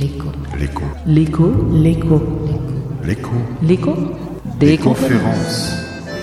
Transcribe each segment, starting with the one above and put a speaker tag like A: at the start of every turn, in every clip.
A: L'écho.
B: L'écho.
A: L'écho. L'écho.
B: L'écho.
A: L'écho.
B: Des conférences.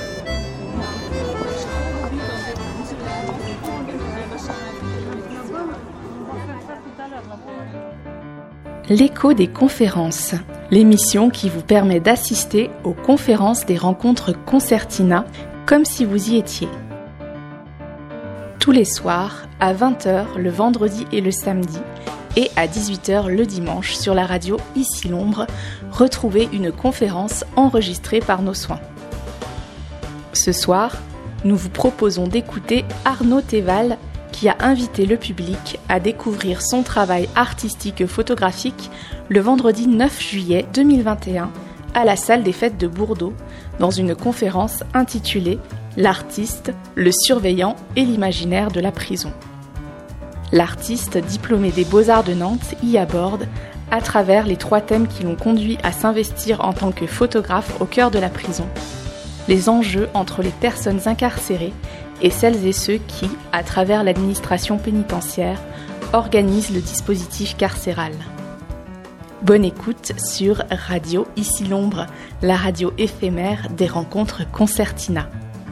C: L'écho des conférences, l'émission qui vous permet d'assister aux conférences des rencontres Concertina comme si vous y étiez. Tous les soirs, à 20h le vendredi et le samedi, et à 18h le dimanche sur la radio Ici l'Ombre, retrouvez une conférence enregistrée par nos soins. Ce soir, nous vous proposons d'écouter Arnaud Théval, qui a invité le public à découvrir son travail artistique photographique le vendredi 9 juillet 2021 à la salle des fêtes de Bourdeaux, dans une conférence intitulée « L'artiste, le surveillant et l'imaginaire de la prison ». L'artiste diplômé des Beaux-Arts de Nantes y aborde, à travers les 3 thèmes qui l'ont conduit à s'investir en tant que photographe au cœur de la prison, les enjeux entre les personnes incarcérées et celles et ceux qui, à travers l'administration pénitentiaire, organisent le dispositif carcéral. Bonne écoute sur Radio Ici l'Ombre, la radio éphémère des rencontres Concertina.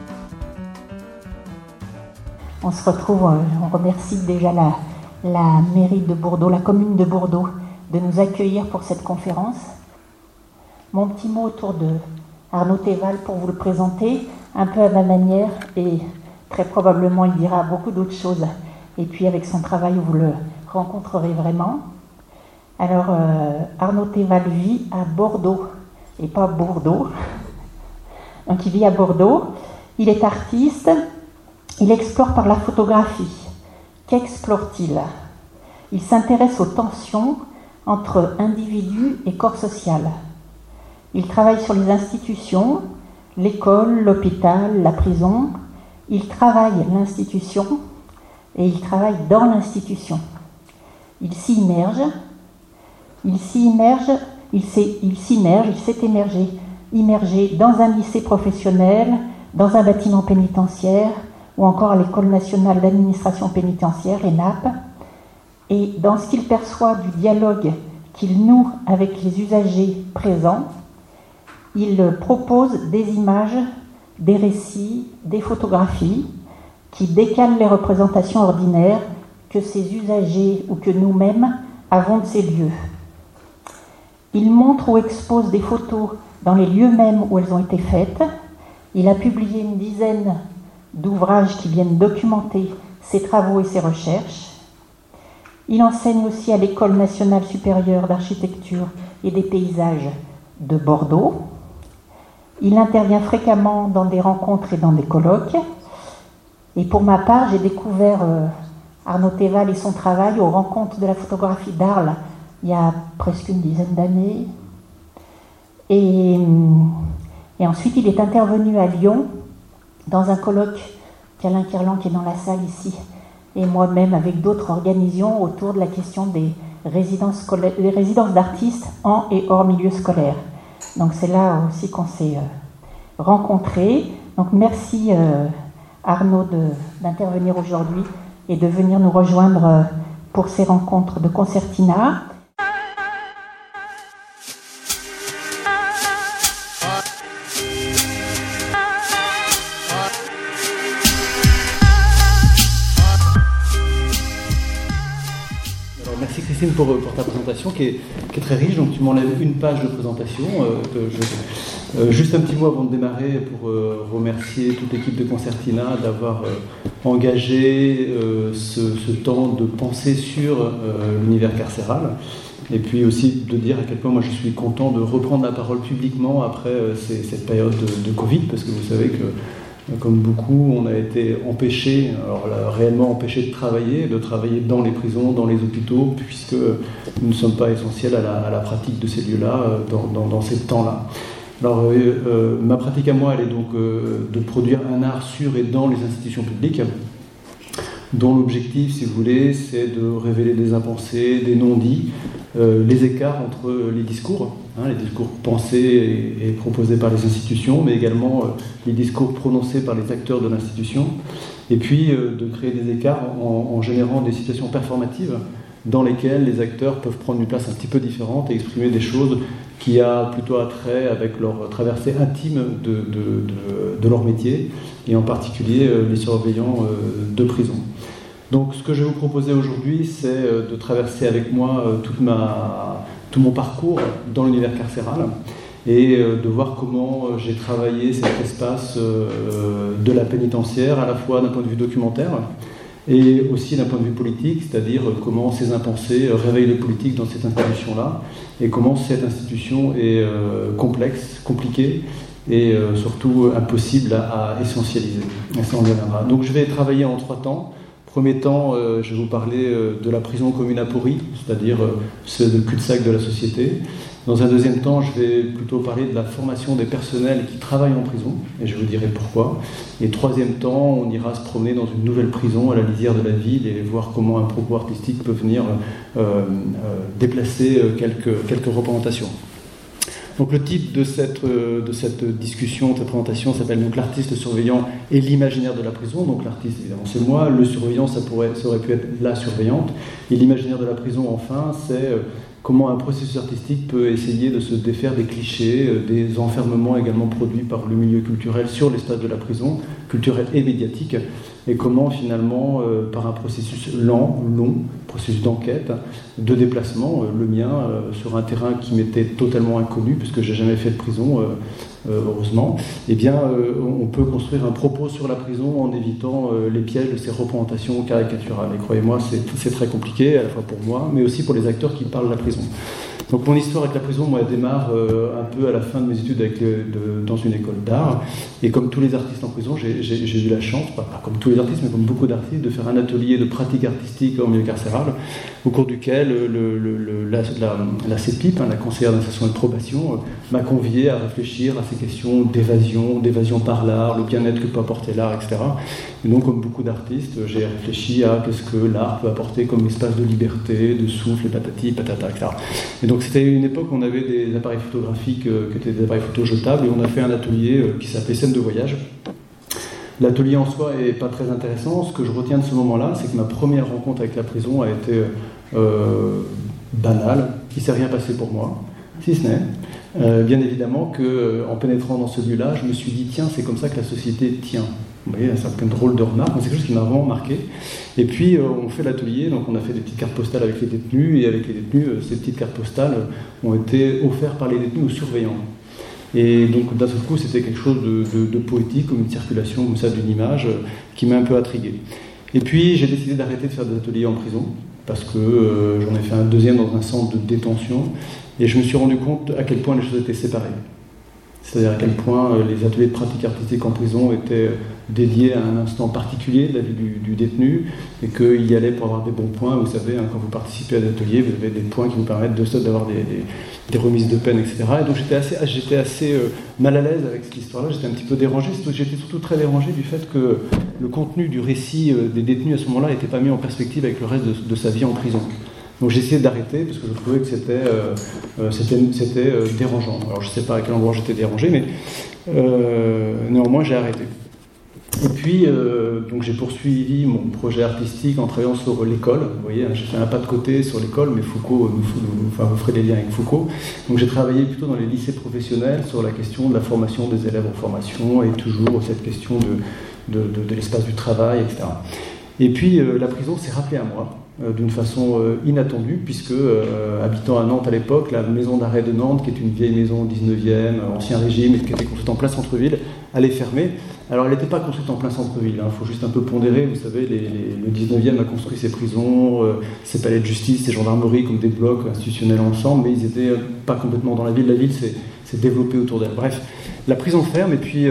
D: On se retrouve, on remercie déjà la mairie de Bourdeaux, la commune de Bourdeaux, de nous accueillir pour cette conférence. Mon petit mot autour de Arnaud Théval pour vous le présenter, un peu à ma manière, et très probablement il dira beaucoup d'autres choses. Et puis avec son travail, vous le rencontrerez vraiment. Alors, Arnaud Théval vit à Bordeaux, et pas Bourdeaux. Donc il vit à Bordeaux, il est artiste. Il explore par la photographie. Qu'explore-t-il ? Il s'intéresse aux tensions entre individus et corps social. Il travaille sur les institutions, l'école, l'hôpital, la prison. Il travaille l'institution et il travaille dans l'institution. Il s'y immerge, il s'est immergé dans un lycée professionnel, dans un bâtiment pénitentiaire, ou encore à l'École nationale d'administration pénitentiaire, ENAP, et dans ce qu'il perçoit du dialogue qu'il noue avec les usagers présents, il propose des images, des récits, des photographies qui décalent les représentations ordinaires que ces usagers ou que nous-mêmes avons de ces lieux. Il montre ou expose des photos dans les lieux mêmes où elles ont été faites. Il a publié une dizaine d'ouvrages qui viennent documenter ses travaux et ses recherches. Il enseigne aussi à l'École nationale supérieure d'architecture et des paysages de Bordeaux. Il intervient fréquemment dans des rencontres et dans des colloques. Et pour ma part, j'ai découvert Arnaud Théval et son travail aux rencontres de la photographie d'Arles il y a presque une dizaine d'années. Et ensuite, il est intervenu à Lyon dans un colloque qu'Alain Kirlan, qui est dans la salle ici, et moi-même avec d'autres organisions autour de la question des résidences d'artistes en et hors milieu scolaire. Donc c'est là aussi qu'on s'est rencontrés. Donc merci Arnaud d'intervenir aujourd'hui et de venir nous rejoindre pour ces rencontres de Concertina.
E: Pour ta présentation qui est très riche, donc tu m'enlèves une page de présentation. Juste un petit mot avant de démarrer pour remercier toute l'équipe de Concertina d'avoir engagé ce temps de penser sur l'univers carcéral, et puis aussi de dire à quel point moi je suis content de reprendre la parole publiquement après cette période de Covid, parce que vous savez que comme beaucoup, on a été empêchés, alors là, réellement empêchés de travailler dans les prisons, dans les hôpitaux, puisque nous ne sommes pas essentiels à la pratique de ces lieux-là dans ces temps-là. Alors, ma pratique à moi, elle est donc de produire un art sur et dans les institutions publiques, dont l'objectif, si vous voulez, c'est de révéler des impensés, des non-dits, les écarts entre les discours pensés et proposés par les institutions, mais également les discours prononcés par les acteurs de l'institution, et puis de créer des écarts en générant des situations performatives dans lesquels les acteurs peuvent prendre une place un petit peu différente et exprimer des choses qui a plutôt attrait avec leur traversée intime de leur métier, et en particulier les surveillants de prison. Donc ce que je vais vous proposer aujourd'hui, c'est de traverser avec moi tout mon parcours dans l'univers carcéral, et de voir comment j'ai travaillé cet espace de la pénitentiaire, à la fois d'un point de vue documentaire, et aussi d'un point de vue politique, c'est-à-dire comment ces impensés réveillent les politiques dans cette institution-là, et comment cette institution est complexe, compliquée, et surtout impossible à essentialiser. Et ça, on y reviendra. Donc je vais travailler en 3 temps. Premier temps, je vais vous parler de la prison comme une aporie, c'est-à-dire c'est le cul-de-sac de la société. Dans un deuxième temps, je vais plutôt parler de la formation des personnels qui travaillent en prison, et je vous dirai pourquoi. Et troisième temps, on ira se promener dans une nouvelle prison à la lisière de la ville et voir comment un propos artistique peut venir déplacer quelques représentations. Donc le titre de cette discussion, de cette présentation s'appelle donc l'artiste surveillant et l'imaginaire de la prison. Donc l'artiste, évidemment, c'est moi. Le surveillant, ça aurait pu être la surveillante. Et l'imaginaire de la prison, enfin, c'est comment un processus artistique peut essayer de se défaire des clichés, des enfermements également produits par le milieu culturel sur l'espace de la prison, culturel et médiatique, et comment finalement, par un processus long, processus d'enquête, de déplacement, le mien, sur un terrain qui m'était totalement inconnu, puisque je n'ai jamais fait de prison, heureusement, eh bien, on peut construire un propos sur la prison en évitant les pièges de ces représentations caricaturales. Et croyez-moi, c'est très compliqué, à la fois pour moi, mais aussi pour les acteurs qui parlent de la prison. Donc mon histoire avec la prison, moi, elle démarre un peu à la fin de mes études dans une école d'art. Et comme tous les artistes en prison, j'ai eu la chance, pas comme tous les artistes, mais comme beaucoup d'artistes, de faire un atelier de pratique artistique en milieu carcéral, au cours duquel la CEPIP, la conseillère d'insertion et de probation, m'a convié à réfléchir à ces questions d'évasion par l'art, le bien-être que peut apporter l'art, etc. Et donc, comme beaucoup d'artistes, j'ai réfléchi à qu'est-ce que l'art peut apporter comme espace de liberté, de souffle, patati, patata, etc. Et donc c'était une époque où on avait des appareils photographiques qui étaient des appareils photo jetables, et on a fait un atelier qui s'appelait Scène de voyage. L'atelier en soi n'est pas très intéressant. Ce que je retiens de ce moment-là, c'est que ma première rencontre avec la prison a été banale, il ne s'est rien passé pour moi, si ce n'est, bien évidemment, qu'en pénétrant dans ce lieu-là, je me suis dit, tiens, c'est comme ça que la société tient. Vous voyez, c'est un drôle de remarque, mais c'est quelque chose qui m'a vraiment marqué. Et puis, on fait l'atelier, donc on a fait des petites cartes postales avec les détenus, et avec les détenus, ces petites cartes postales ont été offertes par les détenus aux surveillants. Et donc, d'un seul coup, c'était quelque chose de poétique, comme une circulation comme ça d'une image, qui m'a un peu intrigué. Et puis, j'ai décidé d'arrêter de faire des ateliers en prison, parce que j'en ai fait un deuxième dans un centre de détention, et je me suis rendu compte à quel point les choses étaient séparées. C'est-à-dire à quel point les ateliers de pratique artistique en prison étaient dédiés à un instant particulier de la vie du détenu, et qu'il y allait pour avoir des bons points. Vous savez, quand vous participez à des ateliers, vous avez des points qui vous permettent d'avoir des remises de peine, etc. Et donc j'étais assez mal à l'aise avec cette histoire-là, j'étais un petit peu dérangé. J'étais surtout très dérangé du fait que le contenu du récit des détenus à ce moment-là n'était pas mis en perspective avec le reste de sa vie en prison. Donc j'ai essayé d'arrêter parce que je trouvais que c'était dérangeant. Alors je ne sais pas à quel endroit j'étais dérangé, mais néanmoins j'ai arrêté. Et puis donc j'ai poursuivi mon projet artistique en travaillant sur l'école. Vous voyez, j'ai fait un pas de côté sur l'école, mais Foucault, vous ferez des liens avec Foucault. Donc j'ai travaillé plutôt dans les lycées professionnels sur la question de la formation des élèves en formation, et toujours cette question de l'espace du travail, etc. Et puis la prison s'est rappelée à moi d'une façon inattendue, puisque habitant à Nantes à l'époque, la maison d'arrêt de Nantes, qui est une vieille maison 19e, ancien régime, et qui était construite en plein centre-ville, allait fermer. Alors elle n'était pas construite en plein centre-ville, il faut juste un peu pondérer, vous savez, le 19e a construit ses prisons, ses palais de justice, ses gendarmeries comme des blocs institutionnels ensemble, mais ils n'étaient pas complètement dans la ville s'est développée autour d'elle. Bref, la prison ferme, et puis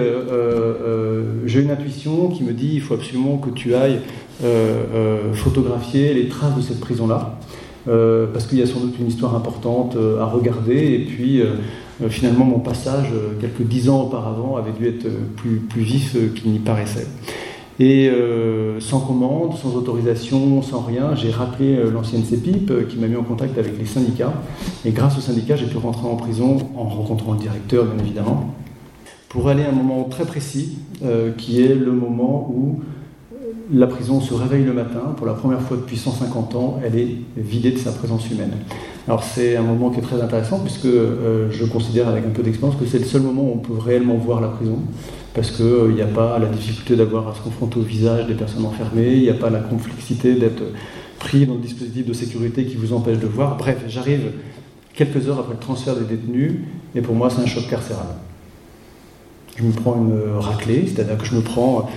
E: j'ai une intuition qui me dit il faut absolument que tu ailles photographier les traces de cette prison-là, parce qu'il y a sans doute une histoire importante à regarder, et puis finalement mon passage quelques 10 ans auparavant avait dû être plus vif qu'il n'y paraissait. Et sans commande, sans autorisation, sans rien, j'ai rappelé l'ancienne CEPIP qui m'a mis en contact avec les syndicats, et grâce aux syndicats j'ai pu rentrer en prison en rencontrant le directeur bien évidemment, pour aller à un moment très précis qui est le moment où la prison se réveille le matin, pour la première fois depuis 150 ans, elle est vidée de sa présence humaine. Alors c'est un moment qui est très intéressant, puisque je considère avec un peu d'expérience que c'est le seul moment où on peut réellement voir la prison, parce qu'il n'y a pas la difficulté d'avoir à se confronter au visage des personnes enfermées, il n'y a pas la complexité d'être pris dans le dispositif de sécurité qui vous empêche de voir. Bref, j'arrive quelques heures après le transfert des détenus, et pour moi c'est un choc carcéral. Je me prends une raclée, c'est-à-dire que je me prends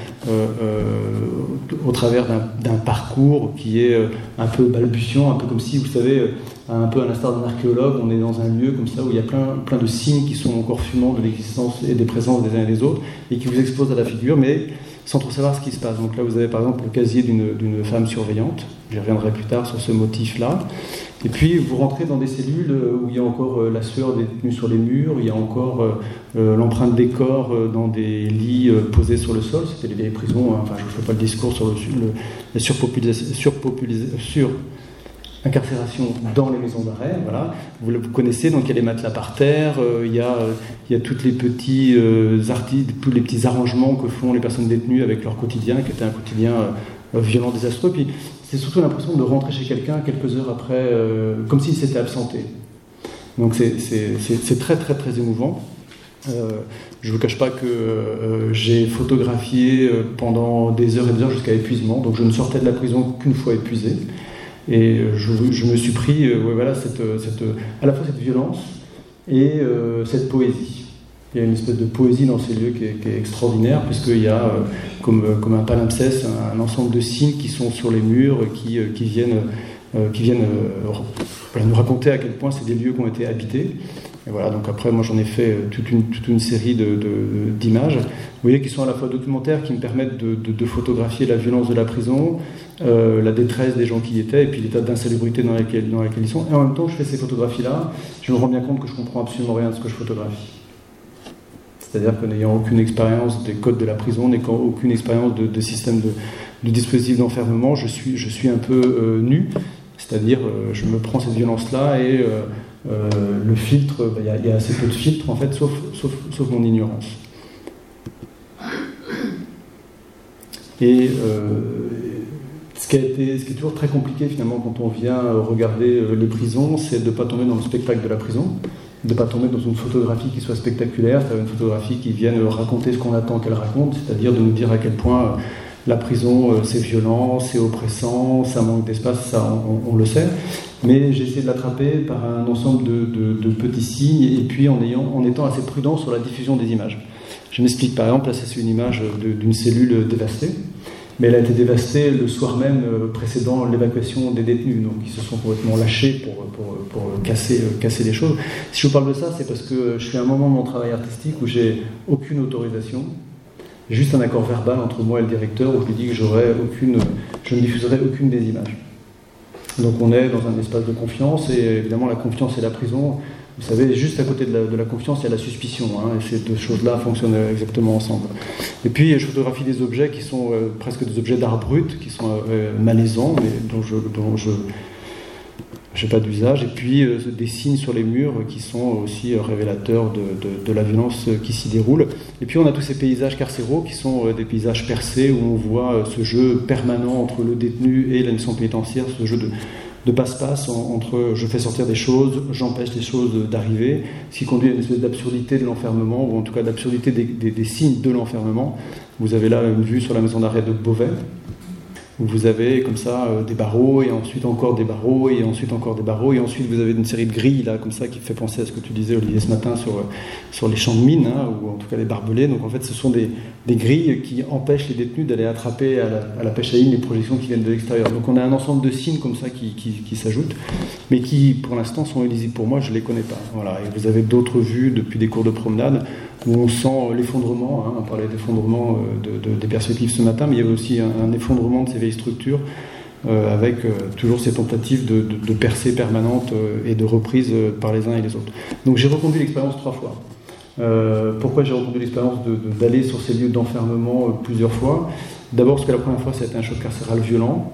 E: au travers d'un parcours qui est un peu balbutiant, un peu comme si, vous savez, un peu à l'instar d'un archéologue, on est dans un lieu comme ça où il y a plein de signes qui sont encore fumants de l'existence et des présences des uns et des autres, et qui vous exposent à la figure, mais sans trop savoir ce qui se passe. Donc là, vous avez par exemple le casier d'une femme surveillante, j'y reviendrai plus tard sur ce motif-là. Et puis vous rentrez dans des cellules où il y a encore la sueur des détenus sur les murs, il y a encore l'empreinte des corps dans des lits posés sur le sol. C'était les vieilles prisons, enfin je ne fais pas le discours sur la incarcération dans les maisons d'arrêt, voilà. Vous connaissez, donc il y a les matelas par terre, il y a toutes les petits tous les petits arrangements que font les personnes détenues avec leur quotidien, qui était un quotidien violent, désastreux. Puis c'est surtout l'impression de rentrer chez quelqu'un quelques heures après, comme s'il s'était absenté. Donc c'est très très très émouvant. Je ne vous cache pas que j'ai photographié pendant des heures et des heures jusqu'à épuisement, donc je ne sortais de la prison qu'une fois épuisé. Et je me suis pris voilà, à la fois cette violence et cette poésie. Il y a une espèce de poésie dans ces lieux qui est extraordinaire, puisqu'il y a, comme un palimpseste, un ensemble de signes qui sont sur les murs, qui viennent nous raconter à quel point c'est des lieux qui ont été habités. Et voilà, donc après, moi j'en ai fait toute une série d'images, vous voyez, qui sont à la fois documentaires, qui me permettent de photographier la violence de la prison, la détresse des gens qui y étaient, et puis l'état d'insalubrité dans lequel ils sont. Et en même temps, je fais ces photographies-là, je me rends bien compte que je comprends absolument rien de ce que je photographie. C'est-à-dire que n'ayant aucune expérience des codes de la prison, n'ayant aucune expérience de système de dispositif d'enfermement, je suis un peu nu. C'est-à-dire, je me prends cette violence-là et le filtre, il y a assez peu de filtre en fait, sauf mon ignorance. Et ce qui est toujours très compliqué finalement quand on vient regarder les prisons, c'est de ne pas tomber dans le spectacle de la prison, de ne pas tomber dans une photographie qui soit spectaculaire, c'est-à-dire une photographie qui vienne raconter ce qu'on attend qu'elle raconte, c'est-à-dire de nous dire à quel point la prison c'est violent, c'est oppressant, ça manque d'espace, ça on le sait, mais j'ai essayé de l'attraper par un ensemble de petits signes, et puis en étant assez prudent sur la diffusion des images. Je m'explique, par exemple, là c'est une image d'une cellule dévastée, mais elle a été dévastée le soir même précédant l'évacuation des détenus, donc ils se sont complètement lâchés pour casser les choses. Si je vous parle de ça, c'est parce que je suis à un moment de mon travail artistique où j'ai aucune autorisation, juste un accord verbal entre moi et le directeur où je lui dis que je ne diffuserai aucune des images. Donc on est dans un espace de confiance, et évidemment la confiance et la prison, vous savez, juste à côté de la confiance, il y a la suspicion, et ces deux choses-là fonctionnent exactement ensemble. Et puis je photographie des objets qui sont presque des objets d'art brut, qui sont malaisants, mais dont je n'ai pas d'usage, et puis des signes sur les murs qui sont aussi révélateurs de la violence qui s'y déroule. Et puis on a tous ces paysages carcéraux qui sont des paysages percés, où on voit ce jeu permanent entre le détenu et l'administration pénitentiaire, ce jeu de passe-passe entre je fais sortir des choses, j'empêche les choses d'arriver, ce qui conduit à une espèce d'absurdité de l'enfermement, ou en tout cas d'absurdité des signes de l'enfermement. Vous avez là une vue sur la maison d'arrêt de Beauvais, où vous avez comme ça des barreaux, et ensuite encore des barreaux, et ensuite encore des barreaux, et ensuite vous avez une série de grilles là comme ça qui fait penser à ce que tu disais, Olivier, ce matin sur les champs de mines, ou en tout cas les barbelés. Donc en fait ce sont des grilles qui empêchent les détenus d'aller attraper à la pêche à ligne les projections qui viennent de l'extérieur. Donc on a un ensemble de signes comme ça qui s'ajoutent, mais qui pour l'instant sont illisibles pour moi, je ne les connais pas. Voilà. Et vous avez d'autres vues depuis des cours de promenade où on sent l'effondrement, on parlait d'effondrement des perspectives ce matin, mais il y avait aussi un effondrement de ces vieilles structures, avec toujours ces tentatives de percée permanente et de reprise par les uns et les autres. Donc j'ai reconduit l'expérience 3 fois. Pourquoi j'ai reconduit l'expérience d'aller sur ces lieux d'enfermement plusieurs fois ? D'abord parce que la première fois ça a été un choc carcéral violent.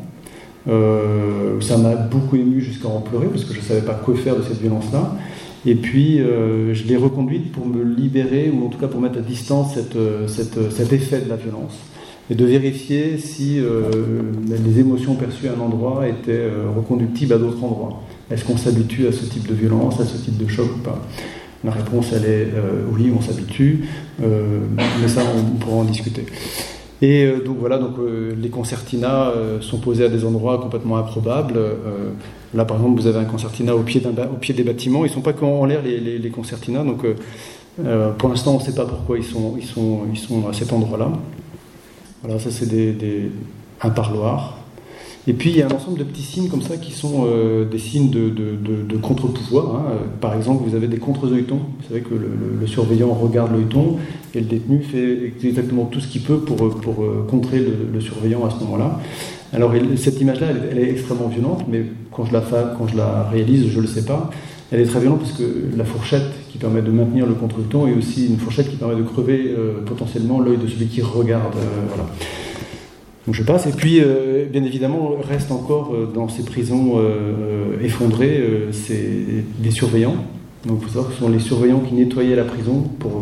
E: Ça m'a beaucoup ému jusqu'à en pleurer, parce que je ne savais pas quoi faire de cette violence-là. Et puis je l'ai reconduite pour me libérer, ou en tout cas pour mettre à distance cet effet de la violence. et de vérifier si les émotions perçues à un endroit étaient reconductibles à d'autres endroits. Est-ce qu'on s'habitue à ce type de violence, à ce type de choc ou pas? La réponse, elle est oui, on s'habitue, mais ça, on pourra en discuter. Et donc voilà, les concertinas sont posés à des endroits complètement improbables. Là, par exemple, vous avez un concertina au pied des bâtiments. Ils ne sont pas qu'en l'air, les concertinas. Donc, pour l'instant, on ne sait pas pourquoi ils sont à cet endroit-là. Voilà, ça, c'est un parloir. Et puis, il y a un ensemble de petits signes comme ça qui sont des signes de contre-pouvoir. Hein. Par exemple, vous avez des contre-œilletons. Vous savez que le surveillant regarde l'œilleton et le détenu fait exactement tout ce qu'il peut pour contrer le surveillant à ce moment-là. Alors, cette image-là, elle est extrêmement violente, mais quand je la réalise, je ne le sais pas. Elle est très violente parce que la fourchette qui permet de maintenir le contre-œilleton est aussi une fourchette qui permet de crever potentiellement l'œil de celui qui regarde. Voilà. Donc je passe, et puis bien évidemment reste encore dans ces prisons effondrées des surveillants. Donc il faut savoir que ce sont les surveillants qui nettoyaient la prison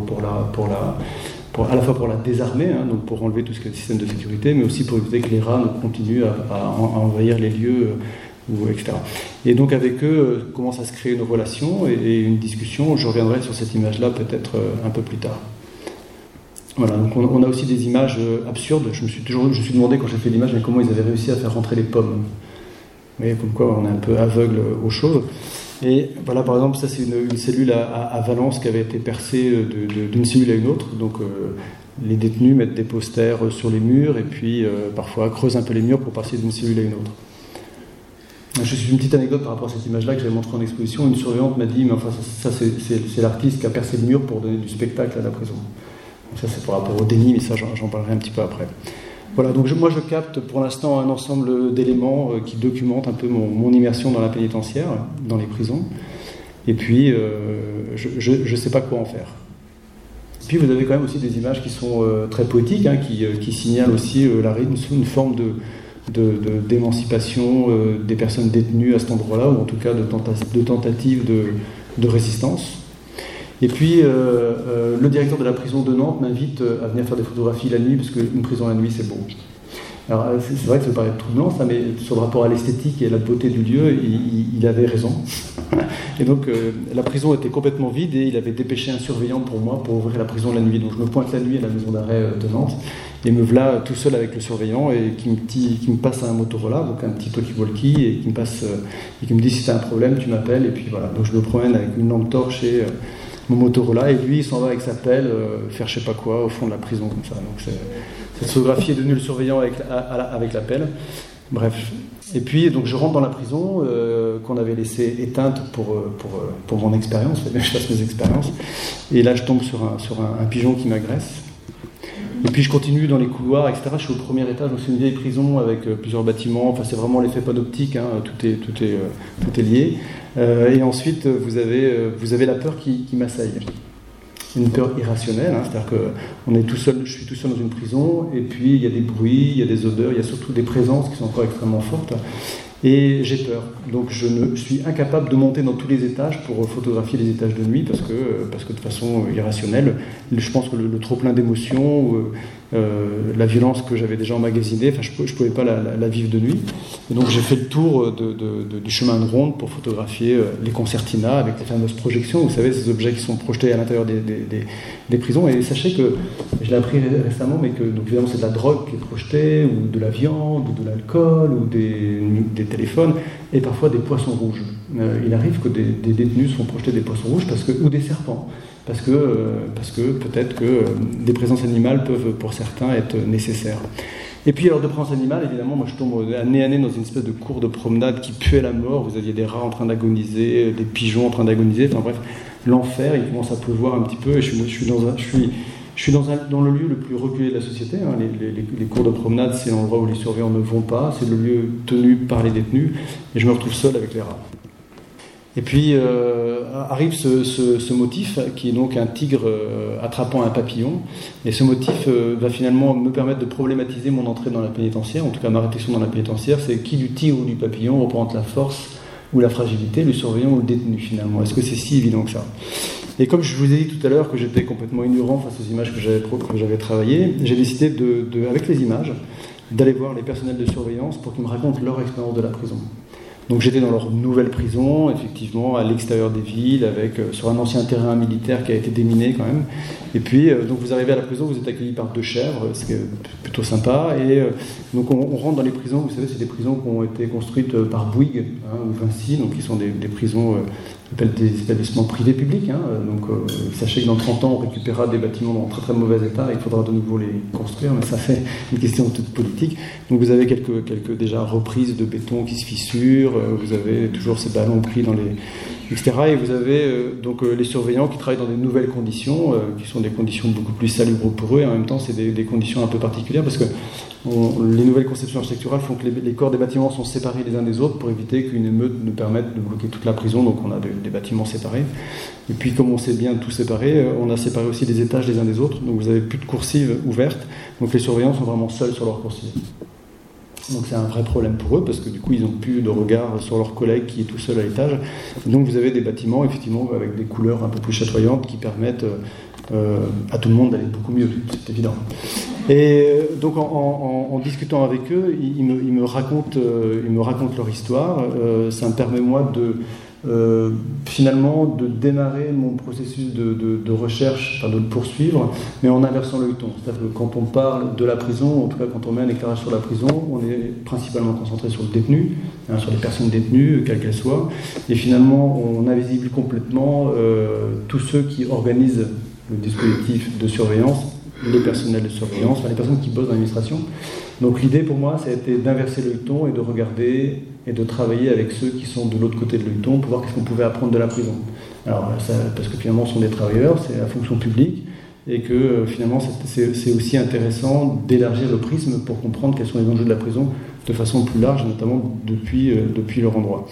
E: à la fois pour la désarmer, hein, donc pour enlever tout ce qui est système de sécurité, mais aussi pour éviter que les rats ne continuent à envahir les lieux, etc. Et donc avec eux commence à se créer une relation et une discussion. Je reviendrai sur cette image-là peut-être un peu plus tard. Voilà, donc on a aussi des images absurdes. Je me suis demandé quand j'ai fait l'image, mais comment ils avaient réussi à faire rentrer les pommes. Vous voyez, comme quoi on est un peu aveugle aux choses. Et voilà, par exemple, ça c'est une cellule à Valence qui avait été percée d'une cellule à une autre. Donc les détenus mettent des posters sur les murs et puis parfois creusent un peu les murs pour passer d'une cellule à une autre. Je suis une petite anecdote par rapport à cette image-là que j'avais montrée en exposition. Une surveillante m'a dit, mais enfin ça c'est l'artiste qui a percé le mur pour donner du spectacle à la prison. Donc ça c'est par rapport au déni, mais ça j'en parlerai un petit peu après. Voilà, donc moi je capte pour l'instant un ensemble d'éléments qui documentent un peu mon immersion dans la pénitentiaire, dans les prisons. Et puis je ne sais pas quoi en faire. Et puis vous avez quand même aussi des images qui sont très poétiques, hein, qui signalent aussi une forme d'émancipation des personnes détenues à cet endroit-là, ou en tout cas de tentative de résistance. Et puis, le directeur de la prison de Nantes m'invite à venir faire des photographies la nuit, parce qu'une prison la nuit, c'est beau. Alors, c'est vrai que ça peut paraître troublant, ça, mais sur le rapport à l'esthétique et à la beauté du lieu, il avait raison. Et donc, la prison était complètement vide, et il avait dépêché un surveillant pour moi, pour ouvrir la prison la nuit. Donc, je me pointe la nuit à la maison d'arrêt de Nantes, et me voilà tout seul avec le surveillant, et qui me passe un Motorola, donc un petit talkie-walkie, et qui me dit si tu as un problème, tu m'appelles, et puis voilà. Donc, je me promène avec une lampe torche et mon Motorola, et lui il s'en va avec sa pelle faire je sais pas quoi au fond de la prison comme ça. Donc cette photographie est devenue le surveillant avec la pelle. Bref. Et puis donc je rentre dans la prison qu'on avait laissée éteinte pour mon expérience, je fasse mes expériences. Et là je tombe sur un pigeon qui m'agresse. Et puis je continue dans les couloirs, etc. Je suis au premier étage, donc c'est une vieille prison avec plusieurs bâtiments. Enfin c'est vraiment l'effet panoptique, hein, tout est lié. Et ensuite vous avez la peur qui m'assaille. Une peur irrationnelle, hein, c'est-à-dire que je suis tout seul dans une prison, et puis il y a des bruits, il y a des odeurs, il y a surtout des présences qui sont encore extrêmement fortes. Et j'ai peur, donc je suis incapable de monter dans tous les étages pour photographier les étages de nuit parce que de façon irrationnelle, je pense que le trop plein d'émotions, la violence que j'avais déjà emmagasinée, enfin je pouvais pas la vivre de nuit. Et donc j'ai fait le tour du chemin de ronde pour photographier les concertinas avec les fameuses projections, vous savez, ces objets qui sont projetés à l'intérieur des prisons. Et sachez que, je l'ai appris récemment, mais que donc évidemment c'est de la drogue qui est projetée, ou de la viande, ou de l'alcool, ou des téléphones, et parfois des poissons rouges. Il arrive que des détenus se font projeter des poissons rouges ou des serpents, parce que peut-être que des présences animales peuvent pour certains être nécessaires. Et puis alors de présence animale, évidemment, moi je tombe nez à nez dans une espèce de cour de promenade qui puait la mort. Vous aviez des rats en train d'agoniser, des pigeons en train d'agoniser, enfin bref, l'enfer. Il commence à pleuvoir un petit peu, et je suis dans le lieu le plus reculé de la société, hein. Les cours de promenade, c'est l'endroit où les surveillants ne vont pas, c'est le lieu tenu par les détenus, et je me retrouve seul avec les rats. Et puis arrive ce motif qui est donc un tigre attrapant un papillon, et ce motif va finalement me permettre de problématiser mon entrée dans la pénitentiaire, en tout cas ma réflexion dans la pénitentiaire, c'est qui du tigre ou du papillon représente la force ou la fragilité, le surveillant ou le détenu finalement. Est-ce que c'est si évident que ça ? Et comme je vous ai dit tout à l'heure que j'étais complètement ignorant face aux images que j'avais travaillées, j'ai décidé, avec les images, d'aller voir les personnels de surveillance pour qu'ils me racontent leur expérience de la prison. Donc j'étais dans leur nouvelle prison, effectivement, à l'extérieur des villes, sur un ancien terrain militaire qui a été déminé quand même. Et puis, donc vous arrivez à la prison, vous êtes accueillis par 2 chèvres, c'est plutôt sympa. Et donc on rentre dans les prisons, vous savez, c'est des prisons qui ont été construites par Bouygues ou Vinci, donc qui sont des prisons, on appelle des établissements privés publics. Donc sachez que dans 30 ans, on récupérera des bâtiments dans très très mauvais état, il faudra de nouveau les construire, mais ça fait une question toute politique. Donc vous avez quelques déjà reprises de béton qui se fissurent, vous avez toujours ces ballons pris dans les... etc. Et vous avez donc les surveillants qui travaillent dans des nouvelles conditions, qui sont des conditions beaucoup plus salubres pour eux, et en même temps c'est des conditions un peu particulières, parce que les nouvelles conceptions architecturales font que les corps des bâtiments sont séparés les uns des autres pour éviter qu'une émeute ne permette de bloquer toute la prison, donc on a des bâtiments séparés. Et puis comme on sait bien tout séparer, on a séparé aussi les étages les uns des autres, donc vous n'avez plus de coursives ouvertes, donc les surveillants sont vraiment seuls sur leur coursive. Donc c'est un vrai problème pour eux, parce que du coup ils n'ont plus de regard sur leur collègue qui est tout seul à l'étage. Et donc vous avez des bâtiments effectivement avec des couleurs un peu plus chatoyantes qui permettent à tout le monde d'aller beaucoup mieux, c'est évident. Et donc en discutant avec eux, ils me racontent leur histoire. Ça me permet moi finalement de démarrer mon processus de recherche, enfin de le poursuivre, mais en inversant le ton. C'est-à-dire que quand on parle de la prison, en tout cas quand on met un éclairage sur la prison, on est principalement concentré sur le détenu, sur les personnes détenues, quelles qu'elles soient, et finalement on invisible complètement tous ceux qui organisent le dispositif de surveillance, les personnels de surveillance, les personnes qui bossent dans l'administration. Donc l'idée pour moi, ça a été d'inverser le ton et de regarder et de travailler avec ceux qui sont de l'autre côté de l'œilleton pour voir qu'est-ce qu'on pouvait apprendre de la prison. Alors, parce que finalement, ce sont des travailleurs, c'est la fonction publique, et que finalement, c'est aussi intéressant d'élargir le prisme pour comprendre quels sont les enjeux de la prison de façon plus large, notamment depuis leur endroit.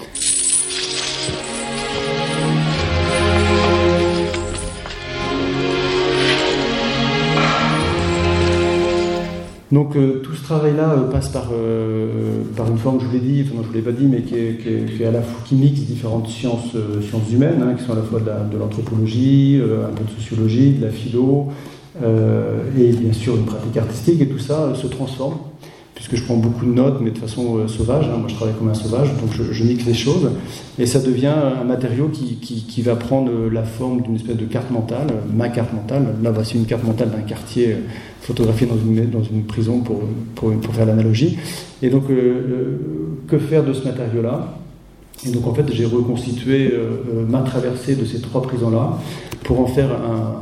E: Donc tout ce travail-là passe par une forme, je vous l'ai dit, enfin non, je ne vous l'ai pas dit, mais qui est à la fois qui mixe différentes sciences humaines, qui sont à la fois de l'anthropologie, un peu de sociologie, de la philo, et bien sûr une pratique artistique, et tout ça se transforme, puisque je prends beaucoup de notes, mais de façon sauvage, moi je travaille comme un sauvage, donc je mixe les choses, et ça devient un matériau qui va prendre la forme d'une espèce de carte mentale, ma carte mentale. Là voici une carte mentale d'un quartier photographié dans une prison pour faire l'analogie. Et donc que faire de ce matériau-là? Et donc en fait j'ai reconstitué ma traversée de ces 3 prisons-là pour en faire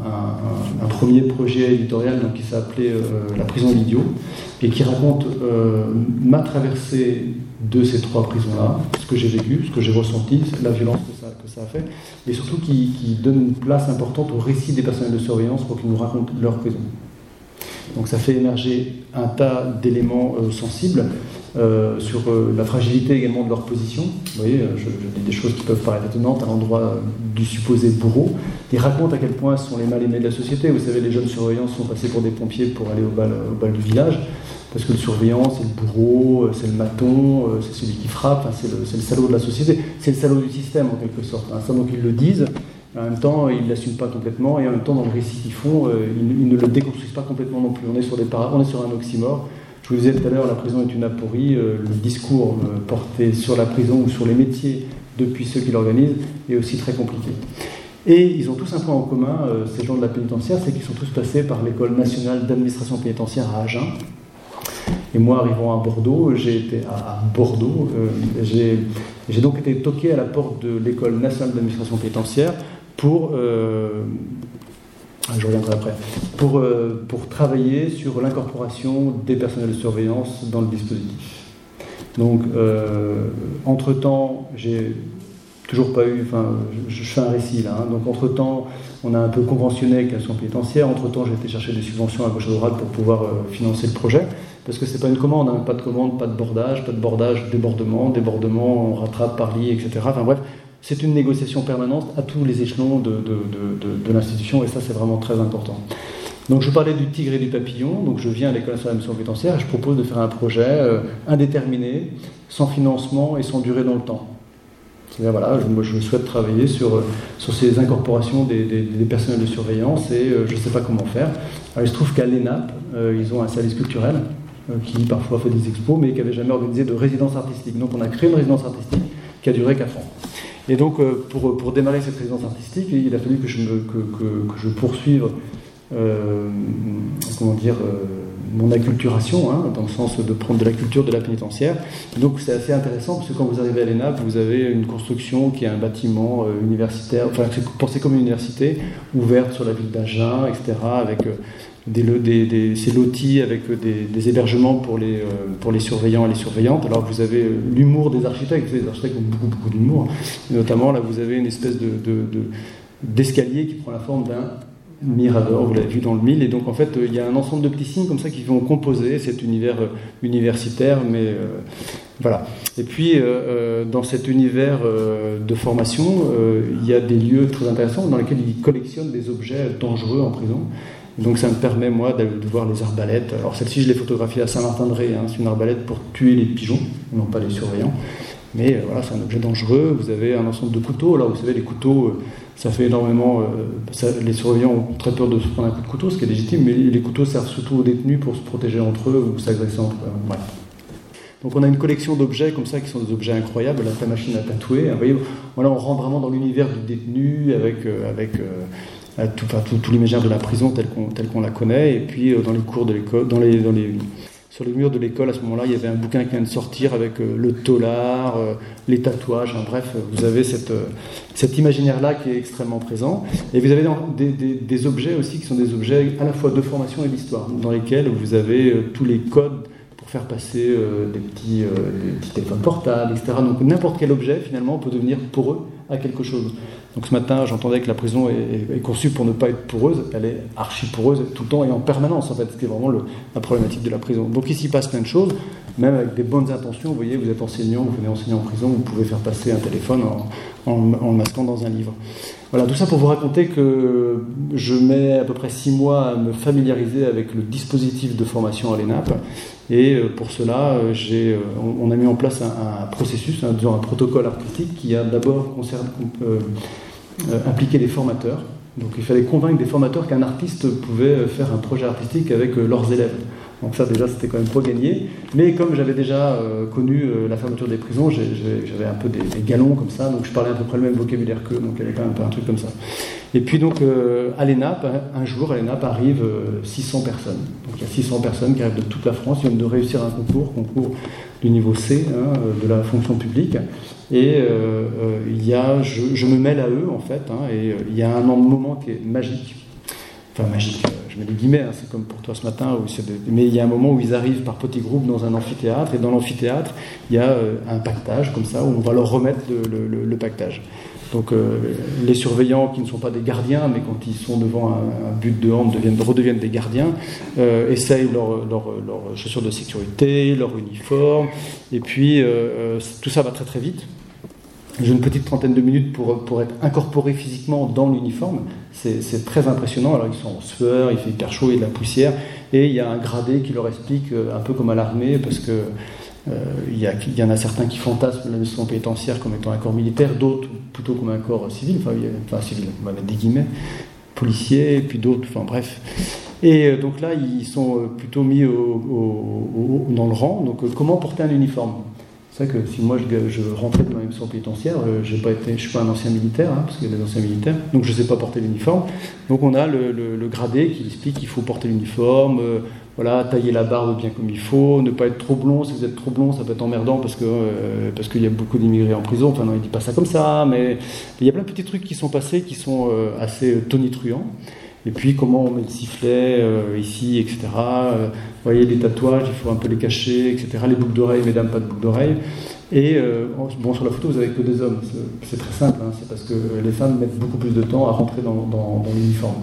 E: un premier projet éditorial qui s'appelait La prison de l'idiot, et qui raconte ma traversée de ces 3 prisons-là, ce que j'ai vécu, ce que j'ai ressenti, la violence que ça a fait, et surtout qui donne une place importante au récit des personnels de surveillance pour qu'ils nous racontent leur prison. Donc ça fait émerger un tas d'éléments sensibles sur la fragilité également de leur position. Vous voyez, je dis des choses qui peuvent paraître étonnantes à l'endroit du supposé bourreau. Ils racontent à quel point ce sont les mal-aimés de la société. Vous savez, les jeunes surveillants sont passés pour des pompiers pour aller au bal du village, parce que le surveillant, c'est le bourreau, c'est le maton, c'est celui qui frappe, c'est le salaud de la société, c'est le salaud du système en quelque sorte. Ça, donc ils le disent. En même temps, ils ne l'assument pas complètement, et en même temps, dans le récit qu'ils font, ils ne le déconstruisent pas complètement non plus. On est sur un oxymore. Je vous disais tout à l'heure, la prison est une aporie. Le discours porté sur la prison ou sur les métiers depuis ceux qui l'organisent est aussi très compliqué. Et ils ont tous un point en commun, ces gens de la pénitentiaire, c'est qu'ils sont tous passés par l'École nationale d'administration pénitentiaire à Agen. Et moi, arrivant à Bordeaux, j'ai été à Bordeaux, j'ai donc été toqué à la porte de l'École nationale d'administration pénitentiaire pour, je reviendrai après, pour travailler sur l'incorporation des personnels de surveillance dans le dispositif. Donc, entre-temps, j'ai toujours pas eu, je fais un récit là, donc entre-temps, on a un peu conventionné avec l'action pénitentiaire, entre-temps, j'ai été chercher des subventions à gauche et à droite pour pouvoir financer le projet, parce que c'est pas une commande, pas de commande, pas de bordage, débordement, on rattrape par lit, etc. Enfin bref, c'est une négociation permanente à tous les échelons de l'institution, et ça c'est vraiment très important. Donc je parlais du tigre et du papillon, donc je viens à l'École nationale d'administration pénitentiaire et je propose de faire un projet indéterminé, sans financement et sans durée dans le temps. C'est-à-dire, voilà, moi je souhaite travailler sur ces incorporations des personnels de surveillance et je ne sais pas comment faire. Alors, il se trouve qu'à l'ENAP, ils ont un service culturel qui parfois fait des expos, mais qui n'avait jamais organisé de résidence artistique. Donc on a créé une résidence artistique qui a duré 4 ans. Et donc pour démarrer cette résidence artistique, il a fallu que je poursuive mon acculturation, dans le sens de prendre de la culture de la pénitentiaire. Donc c'est assez intéressant parce que quand vous arrivez à l'ENAP, vous avez une construction qui est un bâtiment universitaire, enfin c'est pensé comme une université, ouverte sur la ville d'Agen, etc., avec c'est loti avec des hébergements pour les surveillants et les surveillantes. Alors vous avez l'humour des architectes, les architectes ont beaucoup d'humour, et notamment là vous avez une espèce d'escalier qui prend la forme d'un mirador, vous l'avez vu dans le mille, et donc en fait il y a un ensemble de petits signes comme ça qui vont composer cet univers universitaire, mais voilà. Et puis dans cet univers de formation, il y a des lieux très intéressants dans lesquels ils collectionnent des objets dangereux en prison. Donc ça me permet moi de voir les arbalètes. Alors celle-ci je l'ai photographiée à Saint-Martin-de-Ré, c'est une arbalète pour tuer les pigeons, non pas les surveillants. Mais voilà, c'est un objet dangereux. Vous avez un ensemble de couteaux. Alors vous savez, les couteaux, ça fait énormément. Les surveillants ont très peur de se prendre un coup de couteau, ce qui est légitime, mais les couteaux servent surtout aux détenus pour se protéger entre eux ou s'agresser entre eux. Voilà. Donc on a une collection d'objets comme ça qui sont des objets incroyables. La machine à tatouer. Vous voyez, voilà, on rentre vraiment dans l'univers du détenu avec tout l'imaginaire de la prison tel qu'on la connaît. Et puis dans les cours de l'école, sur les murs de l'école, à ce moment-là, il y avait un bouquin qui vient de sortir avec le tolard, les tatouages, bref, vous avez cet imaginaire-là qui est extrêmement présent. Et vous avez des objets aussi qui sont des objets à la fois de formation et d'histoire, dans lesquels vous avez tous les codes pour faire passer des petits téléphones portables, etc. Donc n'importe quel objet, finalement, peut devenir poreux à quelque chose. Donc ce matin, j'entendais que la prison est conçue pour ne pas être poreuse. Elle est archi poreuse tout le temps et en permanence, en fait, ce qui est vraiment la problématique de la prison. Donc ici, il passe plein de choses, même avec des bonnes intentions. Vous voyez, vous êtes enseignant, vous venez enseigner en prison, vous pouvez faire passer un téléphone en le masquant dans un livre. Voilà, tout ça pour vous raconter que je mets à peu près 6 mois à me familiariser avec le dispositif de formation à l'ENAP. Et pour cela, on a mis en place un processus, un protocole artistique qui a d'abord impliqué les formateurs. Donc il fallait convaincre des formateurs qu'un artiste pouvait faire un projet artistique avec leurs élèves. Donc ça déjà c'était quand même pas gagné, mais comme j'avais déjà connu la fermeture des prisons, j'avais un peu des galons comme ça, donc je parlais à peu près le même vocabulaire qu'eux, donc il y avait quand même un truc comme ça. Et puis donc à l'ENAP, un jour à l'ENAP arrivent 600 personnes. Donc il y a 600 personnes qui arrivent de toute la France, ils viennent de réussir un concours du niveau C de la fonction publique. Et je me mêle à eux en fait, et il y a un moment qui est magique. Enfin magique, je mets des guillemets, c'est comme pour toi ce matin, mais il y a un moment où ils arrivent par petits groupes dans un amphithéâtre, et dans l'amphithéâtre, il y a un pactage comme ça, où on va leur remettre le pactage. Donc les surveillants qui ne sont pas des gardiens, mais quand ils sont devant un but de honte redeviennent des gardiens, essayent leurs chaussures de sécurité, leur uniforme, et puis tout ça va très très vite. J'ai une petite trentaine de minutes pour être incorporé physiquement dans l'uniforme. C'est très impressionnant. Alors ils sont en sueur, il fait hyper chaud, il y a de la poussière, et il y a un gradé qui leur explique, un peu comme à l'armée, parce que il y en a certains qui fantasment l'administration pénitentiaire comme étant un corps militaire, d'autres plutôt comme un corps civil, enfin civil, on va mettre des guillemets, policier, et puis d'autres, enfin bref. Et donc là, ils sont plutôt mis dans le rang. Donc comment porter un uniforme ? C'est vrai que si moi je rentrais dans l'administration pénitentiaire, je suis pas un ancien militaire, parce qu'il y a des anciens militaires, donc je ne sais pas porter l'uniforme. Donc on a le gradé qui explique qu'il faut porter l'uniforme, tailler la barbe bien comme il faut, ne pas être trop blond. Si vous êtes trop blond, ça peut être emmerdant parce qu'il y a beaucoup d'immigrés en prison. Enfin non, il ne dit pas ça comme ça, mais il y a plein de petits trucs qui sont passés qui sont assez tonitruants. Et puis comment on met le sifflet ici, etc. Vous voyez, les tatouages, il faut un peu les cacher, etc. Les boucles d'oreilles, mesdames, pas de boucles d'oreilles. Et sur la photo, vous n'avez que des hommes. C'est très simple, c'est parce que les femmes mettent beaucoup plus de temps à rentrer dans l'uniforme.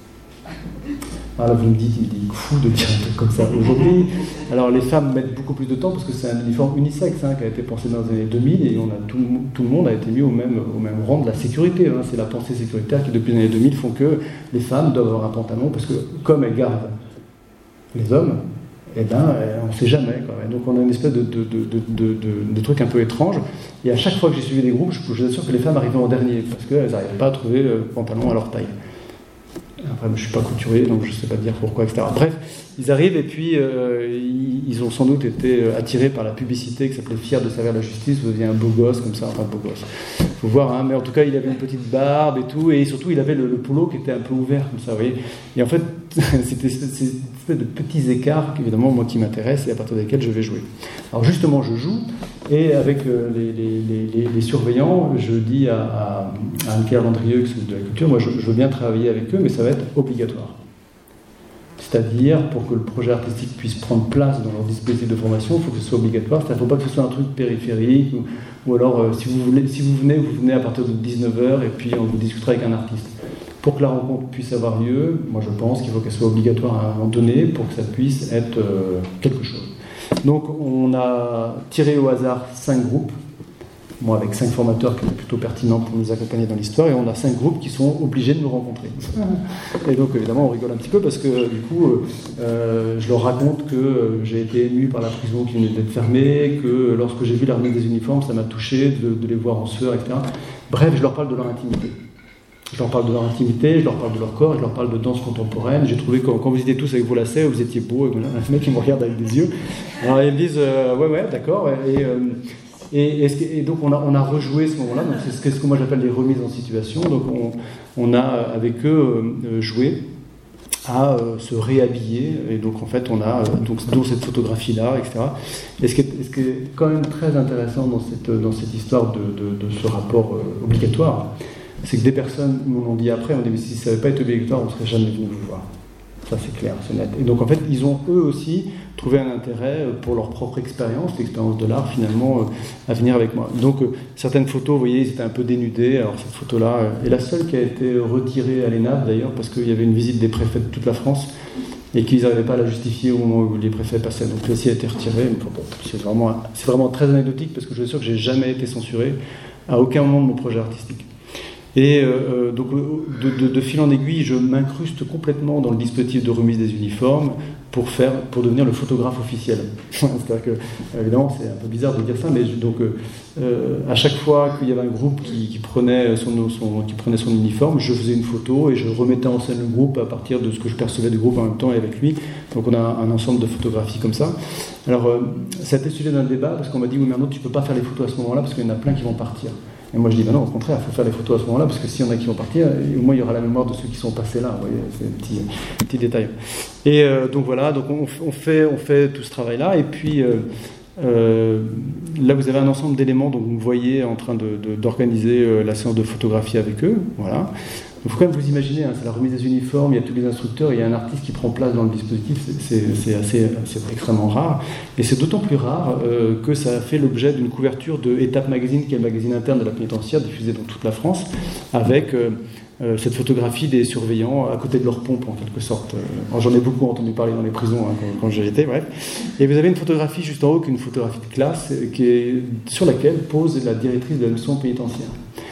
E: Alors vous me dites, il est fou de dire un truc comme ça aujourd'hui. Alors les femmes mettent beaucoup plus de temps parce que c'est un uniforme unisexe qui a été pensé dans les années 2000 et tout le monde a été mis au même rang de la sécurité. C'est la pensée sécuritaire qui depuis les années 2000 font que les femmes doivent avoir un pantalon parce que comme elles gardent les hommes, on ne sait jamais. Quoi. Donc on a une espèce de truc un peu étrange. Et à chaque fois que j'ai suivi des groupes, je vous assure que les femmes arrivaient en dernier, parce qu'elles n'arrivaient pas à trouver le pantalon à leur taille. Après, je ne suis pas couturier, donc je ne sais pas dire pourquoi, etc. Bref, ils arrivent et puis ils ont sans doute été attirés par la publicité qui s'appelait Fier de servir la justice. Vous aviez un beau gosse comme ça, enfin beau gosse. Faut voir, hein, mais en tout cas, il avait une petite barbe et tout, et surtout, il avait le polo qui était un peu ouvert comme ça, vous voyez. Et en fait, c'était de petits écarts, évidemment, moi qui m'intéressent et à partir desquels je vais jouer. Alors justement, je joue, et avec les surveillants, je dis à Anne-Claire Landrieux, de la culture, moi je veux bien travailler avec eux, mais ça va être obligatoire. C'est-à-dire, pour que le projet artistique puisse prendre place dans leur dispositif de formation, il faut que ce soit obligatoire. C'est-à-dire, il ne faut pas que ce soit un truc périphérique, ou alors, si vous venez à partir de 19h, et puis on vous discutera avec un artiste. Pour que la rencontre puisse avoir lieu, moi je pense qu'il faut qu'elle soit obligatoire à un moment donné, pour que ça puisse être quelque chose. Donc, on a tiré au hasard 5 groupes, moi avec 5 formateurs qui étaient plutôt pertinents pour nous accompagner dans l'histoire, et on a 5 groupes qui sont obligés de nous rencontrer. Et donc évidemment on rigole un petit peu parce que du coup je leur raconte que j'ai été ému par la prison qui venait d'être fermée, que lorsque j'ai vu l'armée des uniformes ça m'a touché de les voir en sueur, etc. Bref, je leur parle de leur intimité. Je leur parle de leur intimité, je leur parle de leur corps, je leur parle de danse contemporaine. J'ai trouvé que quand vous étiez tous avec vos lacets, vous étiez beaux, et voilà, un mec qui me regarde avec des yeux. Alors ils me disent ouais d'accord, et donc on a rejoué ce moment-là, donc c'est ce que moi j'appelle les remises en situation. Donc on a avec eux joué à se réhabiller, et donc en fait on a donc cette photographie-là, etc. Et ce qui est quand même très intéressant dans cette histoire de ce rapport obligatoire, c'est que des personnes m'ont dit après, mais si ça n'avait pas été obligatoire, on ne serait jamais venu vous voir. Ça c'est clair, c'est net. Et donc en fait, ils ont eux aussi trouvé un intérêt pour leur propre expérience, l'expérience de l'art finalement, à venir avec moi. Donc certaines photos, vous voyez, ils étaient un peu dénudés. Alors cette photo-là est la seule qui a été retirée à l'ENAP d'ailleurs, parce qu'il y avait une visite des préfets de toute la France et qu'ils n'arrivaient pas à la justifier au moment où les préfets passaient. Donc celle-ci a été retirée. C'est vraiment très anecdotique parce que je suis sûr que j'ai jamais été censuré à aucun moment de mon projet artistique. Et donc de fil en aiguille, je m'incruste complètement dans le dispositif de remise des uniformes pour devenir le photographe officiel. C'est-à-dire que, évidemment, c'est un peu bizarre de dire ça, mais à chaque fois qu'il y avait un groupe qui prenait son uniforme, je faisais une photo et je remettais en scène le groupe à partir de ce que je percevais du groupe en même temps et avec lui. Donc on a un ensemble de photographies comme ça. Alors, ça a été sujet d'un débat parce qu'on m'a dit oui, mais Arnaud, tu ne peux pas faire les photos à ce moment-là parce qu'il y en a plein qui vont partir. Et moi je dis, ben non, au contraire, il faut faire les photos à ce moment-là, parce que s'il y en a qui vont partir, au moins il y aura la mémoire de ceux qui sont passés là. Vous voyez, c'est un petit détail. Et donc voilà, donc on fait tout ce travail-là, et puis là vous avez un ensemble d'éléments, donc vous me voyez en train d'organiser la séance de photographie avec eux, voilà. Il faut quand même vous imaginer, c'est la remise des uniformes, il y a tous les instructeurs, il y a un artiste qui prend place dans le dispositif, c'est extrêmement rare. Et c'est d'autant plus rare que ça a fait l'objet d'une couverture de Étape Magazine, qui est le magazine interne de la pénitentiaire, diffusé dans toute la France, avec cette photographie des surveillants à côté de leur pompe, en quelque sorte. J'en ai beaucoup entendu parler dans les prisons quand j'y étais, bref. Et vous avez une photographie juste en haut, une photographie de classe, sur laquelle pose la directrice de la leçon pénitentiaire.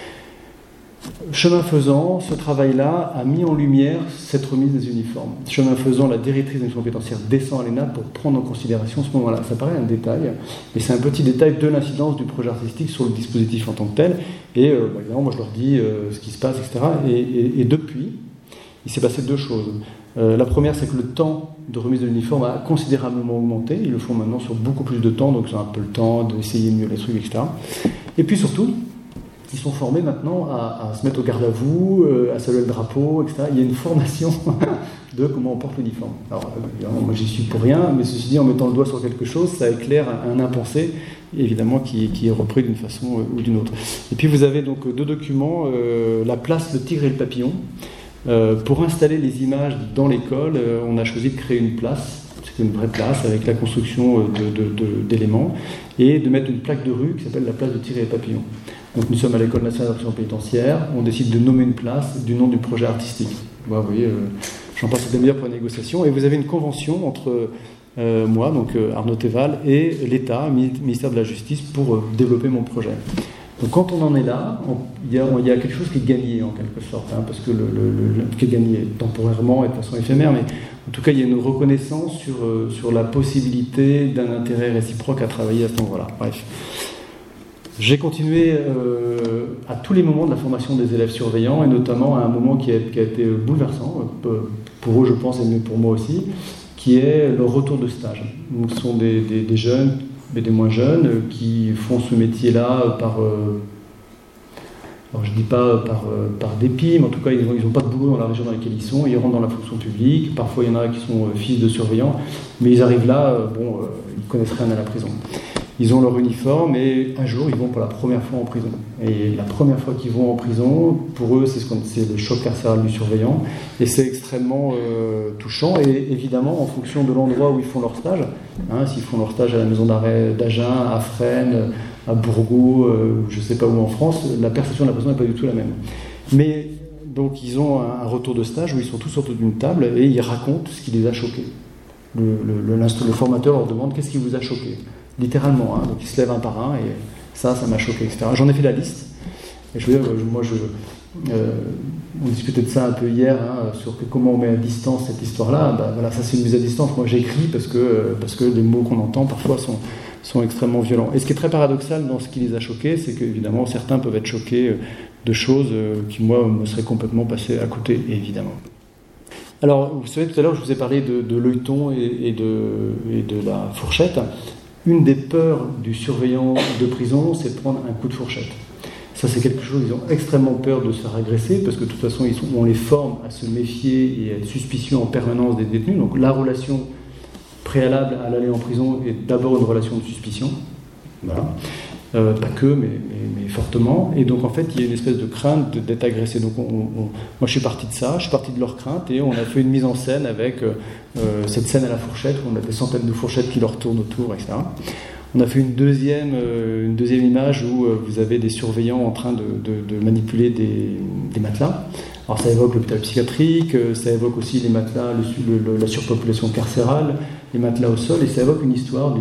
E: Chemin faisant, ce travail-là a mis en lumière cette remise des uniformes. Chemin faisant, la directrice de l'émission pénitentiaire descend à l'ENAP pour prendre en considération ce moment-là. Ça paraît un détail, mais c'est un petit détail de l'incidence du projet artistique sur le dispositif en tant que tel. Et évidemment, moi je leur dis ce qui se passe, etc. Et depuis, il s'est passé 2 choses. La première, c'est que le temps de remise de l'uniforme a considérablement augmenté. Ils le font maintenant sur beaucoup plus de temps, donc ils ont un peu le temps d'essayer mieux les trucs, etc. Et puis surtout, ils sont formés maintenant à se mettre au garde à vous, à saluer le drapeau, etc. Il y a une formation de comment on porte l'uniforme. Alors, moi j'y suis pour rien, mais ceci dit, en mettant le doigt sur quelque chose, ça éclaire un impensé, évidemment, qui est repris d'une façon ou d'une autre. Et puis vous avez donc 2 documents, la place, le tigre et le papillon. Pour installer les images dans l'école, on a choisi de créer une place. C'était une vraie place avec la construction d'éléments, et de mettre une plaque de rue qui s'appelle la place de Tigre et Papillon. Donc nous sommes à l'École nationale d'action pénitentiaire, on décide de nommer une place du nom du projet artistique. Vous voyez, j'en passe des meilleurs pour la négociation, et vous avez une convention entre moi, donc Arnaud Théval, et l'État, ministère de la Justice, pour développer mon projet. Donc quand on en est là, il y a quelque chose qui est gagné en quelque sorte, hein, parce que qui est gagné temporairement et de façon éphémère, mais en tout cas il y a une reconnaissance sur la possibilité d'un intérêt réciproque à travailler à cet endroit-là. Bref. J'ai continué à tous les moments de la formation des élèves surveillants, et notamment à un moment qui a été bouleversant, pour eux je pense, et mieux pour moi aussi, qui est leur retour de stage. Donc, ce sont des jeunes, mais des moins jeunes, qui font ce métier-là par... alors je ne dis pas par dépit, mais en tout cas ils n'ont pas de boulot dans la région dans laquelle ils sont, ils rentrent dans la fonction publique, parfois il y en a qui sont fils de surveillants, mais ils arrivent là, ils ne connaissent rien à la prison. Ils ont leur uniforme et un jour ils vont pour la première fois en prison. Et la première fois qu'ils vont en prison, pour eux c'est le choc carcéral du surveillant, et c'est extrêmement touchant. Et évidemment en fonction de l'endroit où ils font leur stage, hein, s'ils font leur stage à la maison d'arrêt d'Agen, à Fresnes, à Bourgault, je ne sais pas où en France, la perception de la prison n'est pas du tout la même. Mais donc ils ont un retour de stage où ils sont tous autour d'une table et ils racontent ce qui les a choqués. Le formateur leur demande qu'est-ce qui vous a choqué, littéralement, hein, donc ils se lèvent un par un et ça m'a choqué, etc. J'en ai fait la liste. Et je veux dire, on discutait de ça un peu hier, hein, sur comment on met à distance cette histoire-là. Ben, voilà, ça c'est une mise à distance. Moi j'écris parce que les mots qu'on entend parfois sont extrêmement violents. Et ce qui est très paradoxal dans ce qui les a choqués, c'est qu'évidemment certains peuvent être choqués de choses qui moi me seraient complètement passées à côté, évidemment. Alors vous savez, tout à l'heure je vous ai parlé de l'œilleton et de la fourchette. Une des peurs du surveillant de prison, c'est de prendre un coup de fourchette. Ça, c'est quelque chose, ils ont extrêmement peur de se faire agresser, parce que de toute façon, on les forme à se méfier et à être suspicieux en permanence des détenus. Donc la relation préalable à l'aller en prison est d'abord une relation de suspicion. Voilà. Pas que, mais fortement. Et donc, en fait, il y a une espèce de crainte d'être agressé. Donc, moi, je suis parti de ça, je suis parti de leur crainte, et on a fait une mise en scène avec cette scène à la fourchette, où on a des centaines de fourchettes qui leur tournent autour, etc. On a fait une deuxième image où vous avez des surveillants en train de manipuler des matelas. Alors ça évoque l'hôpital psychiatrique, ça évoque aussi les matelas, la surpopulation carcérale, les matelas au sol, et ça évoque une histoire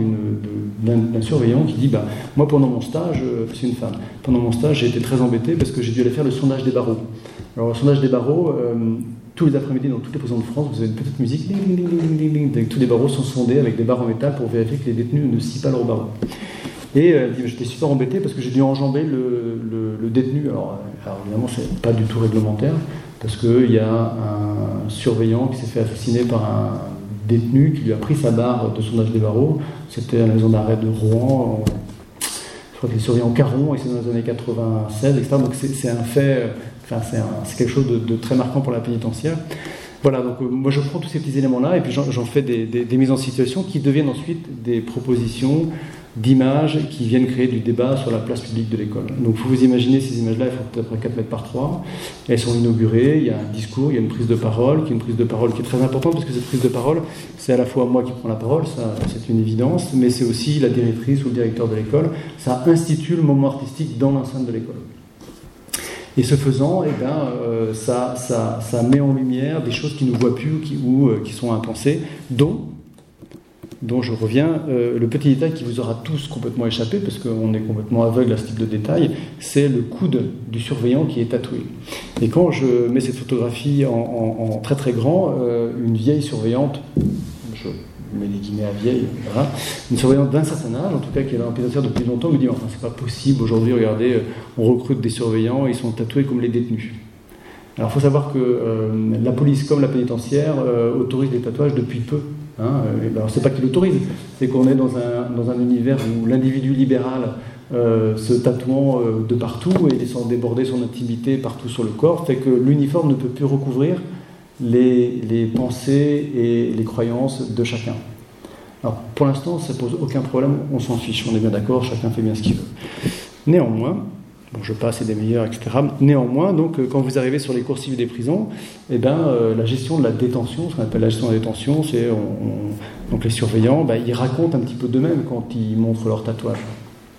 E: d'un surveillant qui dit moi pendant mon stage, c'est une femme, pendant mon stage j'ai été très embêté parce que j'ai dû aller faire le sondage des barreaux. Alors le sondage des barreaux, tous les après-midi dans toutes les prisons de France, vous avez une petite musique, ding, ding, ding, ding, ding, ding, tous les barreaux sont sondés avec des barres en métal pour vérifier que les détenus ne scient pas leurs barreaux. Et j'étais super embêté parce que j'ai dû enjamber le détenu. Alors évidemment, c'est pas du tout réglementaire, parce qu'il y a un surveillant qui s'est fait assassiner par un détenu qui lui a pris sa barre de sondage des barreaux. C'était à la maison d'arrêt de Rouen, je crois que les surveillants Caron, et c'est dans les années 96, etc. Donc c'est un fait, c'est quelque chose de très marquant pour la pénitentiaire. Voilà, donc moi je prends tous ces petits éléments-là et puis j'en fais des mises en situation qui deviennent ensuite des propositions d'images qui viennent créer du débat sur la place publique de l'école. Donc il faut vous imaginer ces images-là, elles font à peu près 4 mètres par 3, elles sont inaugurées, il y a un discours, il y a une prise de parole, qui est très importante parce que cette prise de parole, c'est à la fois moi qui prends la parole, ça c'est une évidence, mais c'est aussi la directrice ou le directeur de l'école, ça institue le moment artistique dans l'enceinte de l'école. Et ce faisant, ça met en lumière des choses qui ne nous voient plus ou qui sont impensées, dont je reviens, le petit détail qui vous aura tous complètement échappé, parce qu'on est complètement aveugle à ce type de détail, c'est le coude du surveillant qui est tatoué. Et quand je mets cette photographie en très très grand, une vieille surveillante, je mets les guillemets à vieille, voilà, une surveillante d'un certain âge, en tout cas qui est dans la pénitentiaire depuis longtemps, me dit enfin c'est pas possible, aujourd'hui regardez, on recrute des surveillants, ils sont tatoués comme les détenus. Alors il faut savoir que la police comme la pénitentiaire autorise les tatouages depuis peu. Alors c'est pas qu'il autorise, c'est qu'on est dans un univers où l'individu libéral se tatouant de partout et laissant déborder son intimité partout sur le corps fait que l'uniforme ne peut plus recouvrir les pensées et les croyances de chacun. Alors pour l'instant ça pose aucun problème, on s'en fiche, on est bien d'accord, chacun fait bien ce qu'il veut. Néanmoins, je passe et des meilleurs, etc. Néanmoins, donc, quand vous arrivez sur les cours civils des prisons, la gestion de la détention, ce qu'on appelle la gestion de la détention, c'est donc les surveillants, ils racontent un petit peu d'eux-mêmes quand ils montrent leur tatouage.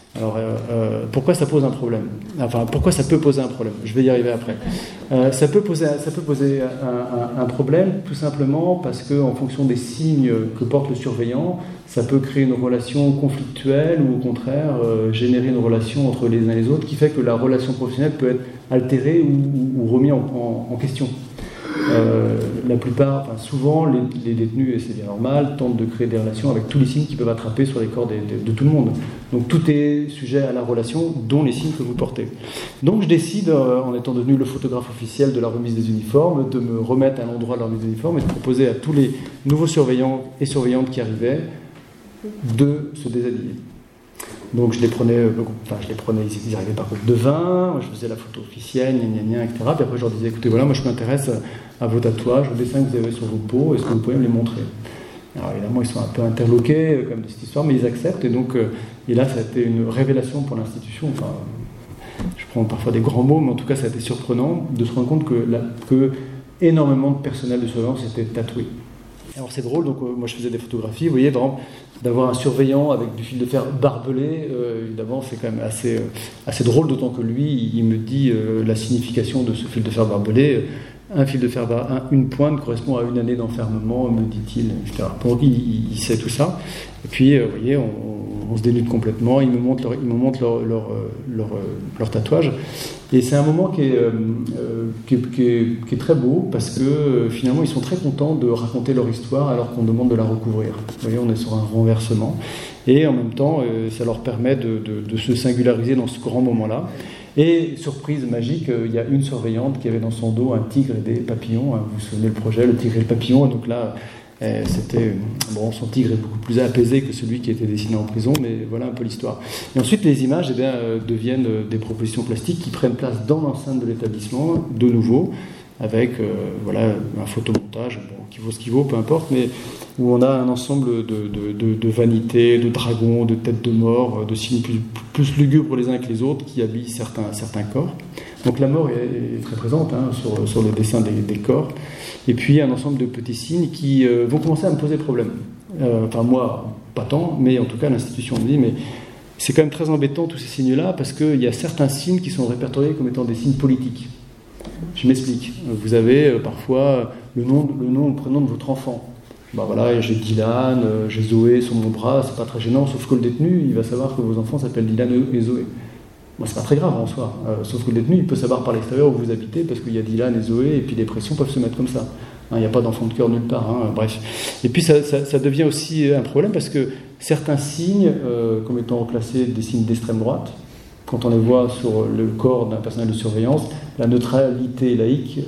E: Alors, pourquoi ça pose un problème ? Enfin, pourquoi ça peut poser un problème ? Je vais y arriver après. Ça peut poser un problème, tout simplement parce qu'en fonction des signes que porte le surveillant, ça peut créer une relation conflictuelle ou au contraire générer une relation entre les uns et les autres qui fait que la relation professionnelle peut être altérée ou remise en question. La plupart, souvent, les détenus, et c'est bien normal, tentent de créer des relations avec tous les signes qui peuvent attraper sur les corps de tout le monde. Donc tout est sujet à la relation, dont les signes que vous portez. Donc je décide, en étant devenu le photographe officiel de la remise des uniformes, de me remettre à l'endroit de la remise des uniformes et de proposer à tous les nouveaux surveillants et surveillantes qui arrivaient de se déshabiller. Donc je les prenais, ils arrivaient par groupe de 20, moi je faisais la photo officielle, etc. Puis après je leur disais, écoutez, voilà, moi je m'intéresse à vos tatouages, aux dessins que vous avez sur vos peaux, est-ce que vous pouvez me les montrer ? Alors évidemment, ils sont un peu interloqués comme de cette histoire, mais ils acceptent, et donc, et là, ça a été une révélation pour l'institution. Enfin, je prends parfois des grands mots, mais en tout cas, ça a été surprenant de se rendre compte que énormément de personnel de surveillance était tatoué. Alors c'est drôle, donc moi je faisais des photographies, vous voyez, par exemple, d'avoir un surveillant avec du fil de fer barbelé, évidemment c'est quand même assez drôle, d'autant que lui, il me dit la signification de ce fil de fer barbelé. Un fil de fer, une pointe correspond à une année d'enfermement, me dit-il, etc. Donc il sait tout ça. Et puis, vous voyez, on se dénude complètement, ils me montrent leur tatouage. Et c'est un moment qui est très beau, parce que finalement, ils sont très contents de raconter leur histoire alors qu'on demande de la recouvrir. Vous voyez, on est sur un renversement. Et en même temps, ça leur permet de se singulariser dans ce grand moment-là. Et, surprise magique, il y a une surveillante qui avait dans son dos un tigre et des papillons. Vous vous souvenez le projet, le tigre et le papillon. Et donc là, c'était... Bon, son tigre est beaucoup plus apaisé que celui qui était dessiné en prison, mais voilà un peu l'histoire. Et ensuite, les images deviennent des propositions plastiques qui prennent place dans l'enceinte de l'établissement, de nouveau, avec un photomontage, qui vaut ce qu'il vaut, peu importe, mais où on a un ensemble de vanités, de dragons, de têtes de mort, de signes plus lugubres les uns que les autres qui habillent certains corps. Donc la mort est très présente sur le dessin des corps. Et puis un ensemble de petits signes qui vont commencer à me poser problème. Enfin moi, pas tant, mais en tout cas l'institution me dit, mais c'est quand même très embêtant tous ces signes-là, parce qu'il y a certains signes qui sont répertoriés comme étant des signes politiques. Je m'explique. Vous avez parfois le prénom de votre enfant. Voilà, j'ai Dylan, j'ai Zoé sur mon bras, c'est pas très gênant, sauf que le détenu, il va savoir que vos enfants s'appellent Dylan et Zoé. C'est pas très grave en soi, sauf que le détenu, il peut savoir par l'extérieur où vous habitez, parce qu'il y a Dylan et Zoé, et puis les pressions peuvent se mettre comme ça. Il n'y a pas d'enfant de cœur nulle part, bref. Et puis ça devient aussi un problème, parce que certains signes, comme étant classés des signes d'extrême droite, quand on les voit sur le corps d'un personnel de surveillance, la neutralité laïque,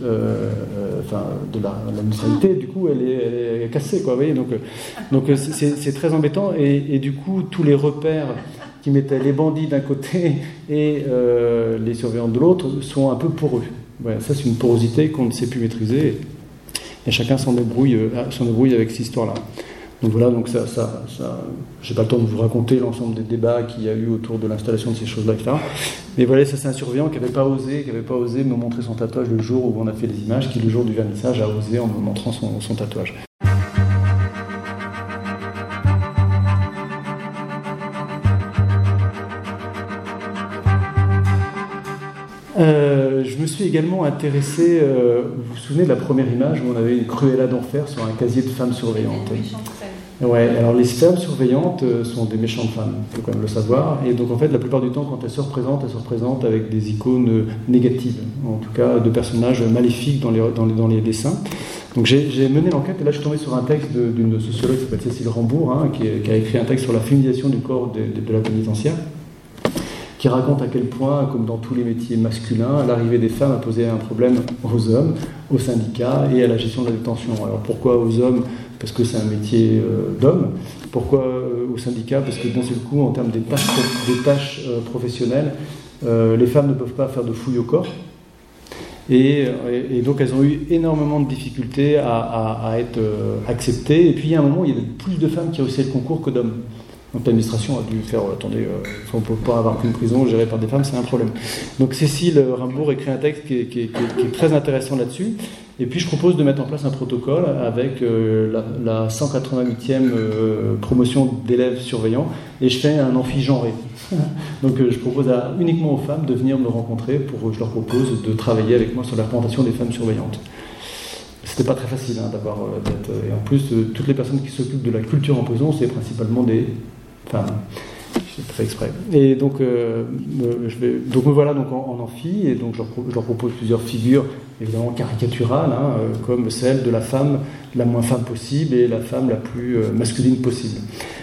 E: de la neutralité, du coup, elle est cassée, quoi. Vous voyez, donc c'est très embêtant, et du coup, tous les repères qui mettaient les bandits d'un côté et les surveillants de l'autre sont un peu poreux. Voilà, ça, c'est une porosité qu'on ne sait plus maîtriser, et chacun s'en débrouille avec cette histoire-là. Donc voilà, donc ça, j'ai pas le temps de vous raconter l'ensemble des débats qu'il y a eu autour de l'installation de ces choses-là, etc. Mais voilà, ça c'est un surveillant qui n'avait pas osé me montrer son tatouage le jour où on a fait les images, qui le jour du vernissage a osé en me montrant son tatouage. Je me suis également intéressé, vous vous souvenez de la première image où on avait une Cruella d'enfer sur un casier de femmes surveillantes. Ouais, alors les femmes surveillantes sont des méchantes femmes, il faut quand même le savoir, et donc en fait la plupart du temps quand elles se représentent avec des icônes négatives, en tout cas de personnages maléfiques dans les dessins. Donc j'ai mené l'enquête, et là je suis tombé sur un texte d'une sociologue qui s'appelle Cécile Rambourg, qui a écrit un texte sur la féminisation du corps de la pénitentiaire, qui raconte à quel point, comme dans tous les métiers masculins, l'arrivée des femmes a posé un problème aux hommes, aux syndicats et à la gestion de la détention. Alors pourquoi aux hommes ? Parce que c'est un métier d'homme. Pourquoi aux syndicats ? Parce que d'un seul coup, en termes des tâches professionnelles, les femmes ne peuvent pas faire de fouilles au corps. Et donc elles ont eu énormément de difficultés à être acceptées. Et puis il y a un moment où il y avait plus de femmes qui réussissaient le concours que d'hommes. Donc l'administration a dû faire, attendez, on ne peut pas avoir qu'une prison gérée par des femmes, c'est un problème. Donc Cécile Rimbourg écrit un texte qui est très intéressant là-dessus. Et puis je propose de mettre en place un protocole avec la 188e promotion d'élèves surveillants, et je fais un amphi genré. Donc je propose uniquement aux femmes de venir me rencontrer, je leur propose de travailler avec moi sur la représentation des femmes surveillantes. C'était pas très facile d'avoir d'être. Et en plus, toutes les personnes qui s'occupent de la culture en prison, c'est principalement des femmes. J'ai fait exprès. Et donc, donc me voilà donc en amphi, et donc je leur propose plusieurs figures, évidemment caricaturales, comme celle de la femme la moins femme possible et la femme la plus masculine possible.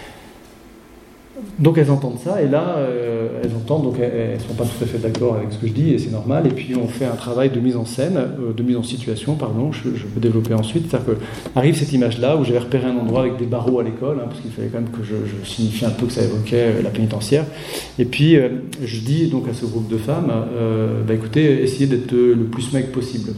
E: Donc elles entendent ça, et là, elles ne sont pas tout à fait d'accord avec ce que je dis, et c'est normal. Et puis on fait un travail de mise en scène, de mise en situation, pardon, je peux développer ensuite. C'est-à-dire qu'arrive cette image-là, où j'avais repéré un endroit avec des barreaux à l'école, parce qu'il fallait quand même que je signifie un peu que ça évoquait la pénitentiaire. Et puis je dis donc à ce groupe de femmes, écoutez, essayez d'être le plus mec possible.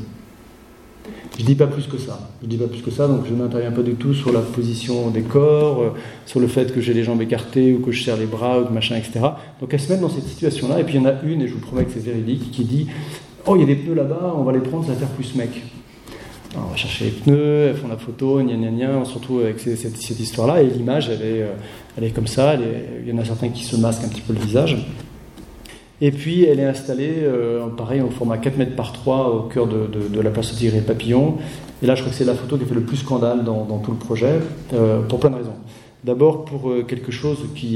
E: Je dis pas plus que ça, donc je n'interviens pas du tout sur la position des corps, sur le fait que j'ai les jambes écartées ou que je serre les bras ou que machin, etc. Donc elles se mettent dans cette situation-là, et puis il y en a une, et je vous promets que c'est véridique, qui dit « Oh, il y a des pneus là-bas, on va les prendre, ça va faire plus mec ». Alors, on va chercher les pneus, elles font la photo, on se retrouve avec cette histoire-là, et l'image, elle est comme ça, il y en a certains qui se masquent un petit peu le visage. Et puis elle est installée, pareil, au format 4 mètres par 3 au cœur de la place Tigre et Papillon. Et là, je crois que c'est la photo qui a fait le plus scandale dans tout le projet, pour plein de raisons. D'abord pour quelque chose qui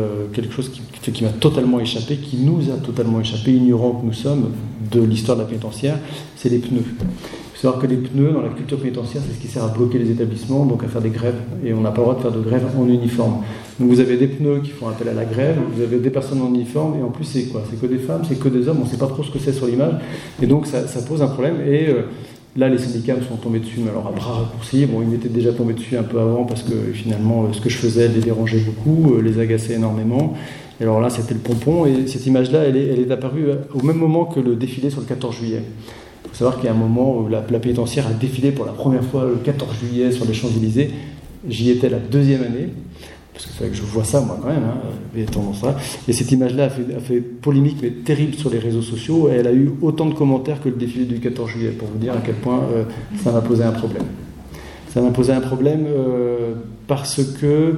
E: m'a totalement échappé, qui nous a totalement échappé, ignorants que nous sommes de l'histoire de la pénitentiaire, c'est les pneus. Il faut savoir que les pneus, dans la culture pénitentiaire, c'est ce qui sert à bloquer les établissements, donc à faire des grèves. Et on n'a pas le droit de faire de grève en uniforme. Donc vous avez des pneus qui font appel à la grève, vous avez des personnes en uniforme, et en plus c'est quoi ? C'est que des femmes, c'est que des hommes, on ne sait pas trop ce que c'est sur l'image. Et donc ça pose un problème. Et là, les syndicats me sont tombés dessus, mais alors à bras raccourcis. Bon, ils m'étaient déjà tombés dessus un peu avant, parce que finalement, ce que je faisais les dérangeait beaucoup, les agaçait énormément. Et alors là, c'était le pompon. Et cette image-là, elle est apparue au même moment que le défilé sur le 14 juillet. Il faut savoir qu'il y a un moment où la pénitentiaire a défilé pour la première fois le 14 juillet sur les Champs-Élysées. J'y étais la 2e année, parce qu'il fallait que je vois ça moi quand même. Et cette image-là a fait polémique, mais terrible sur les réseaux sociaux, et elle a eu autant de commentaires que le défilé du 14 juillet, pour vous dire à quel point ça m'a posé un problème. Ça m'a posé un problème parce que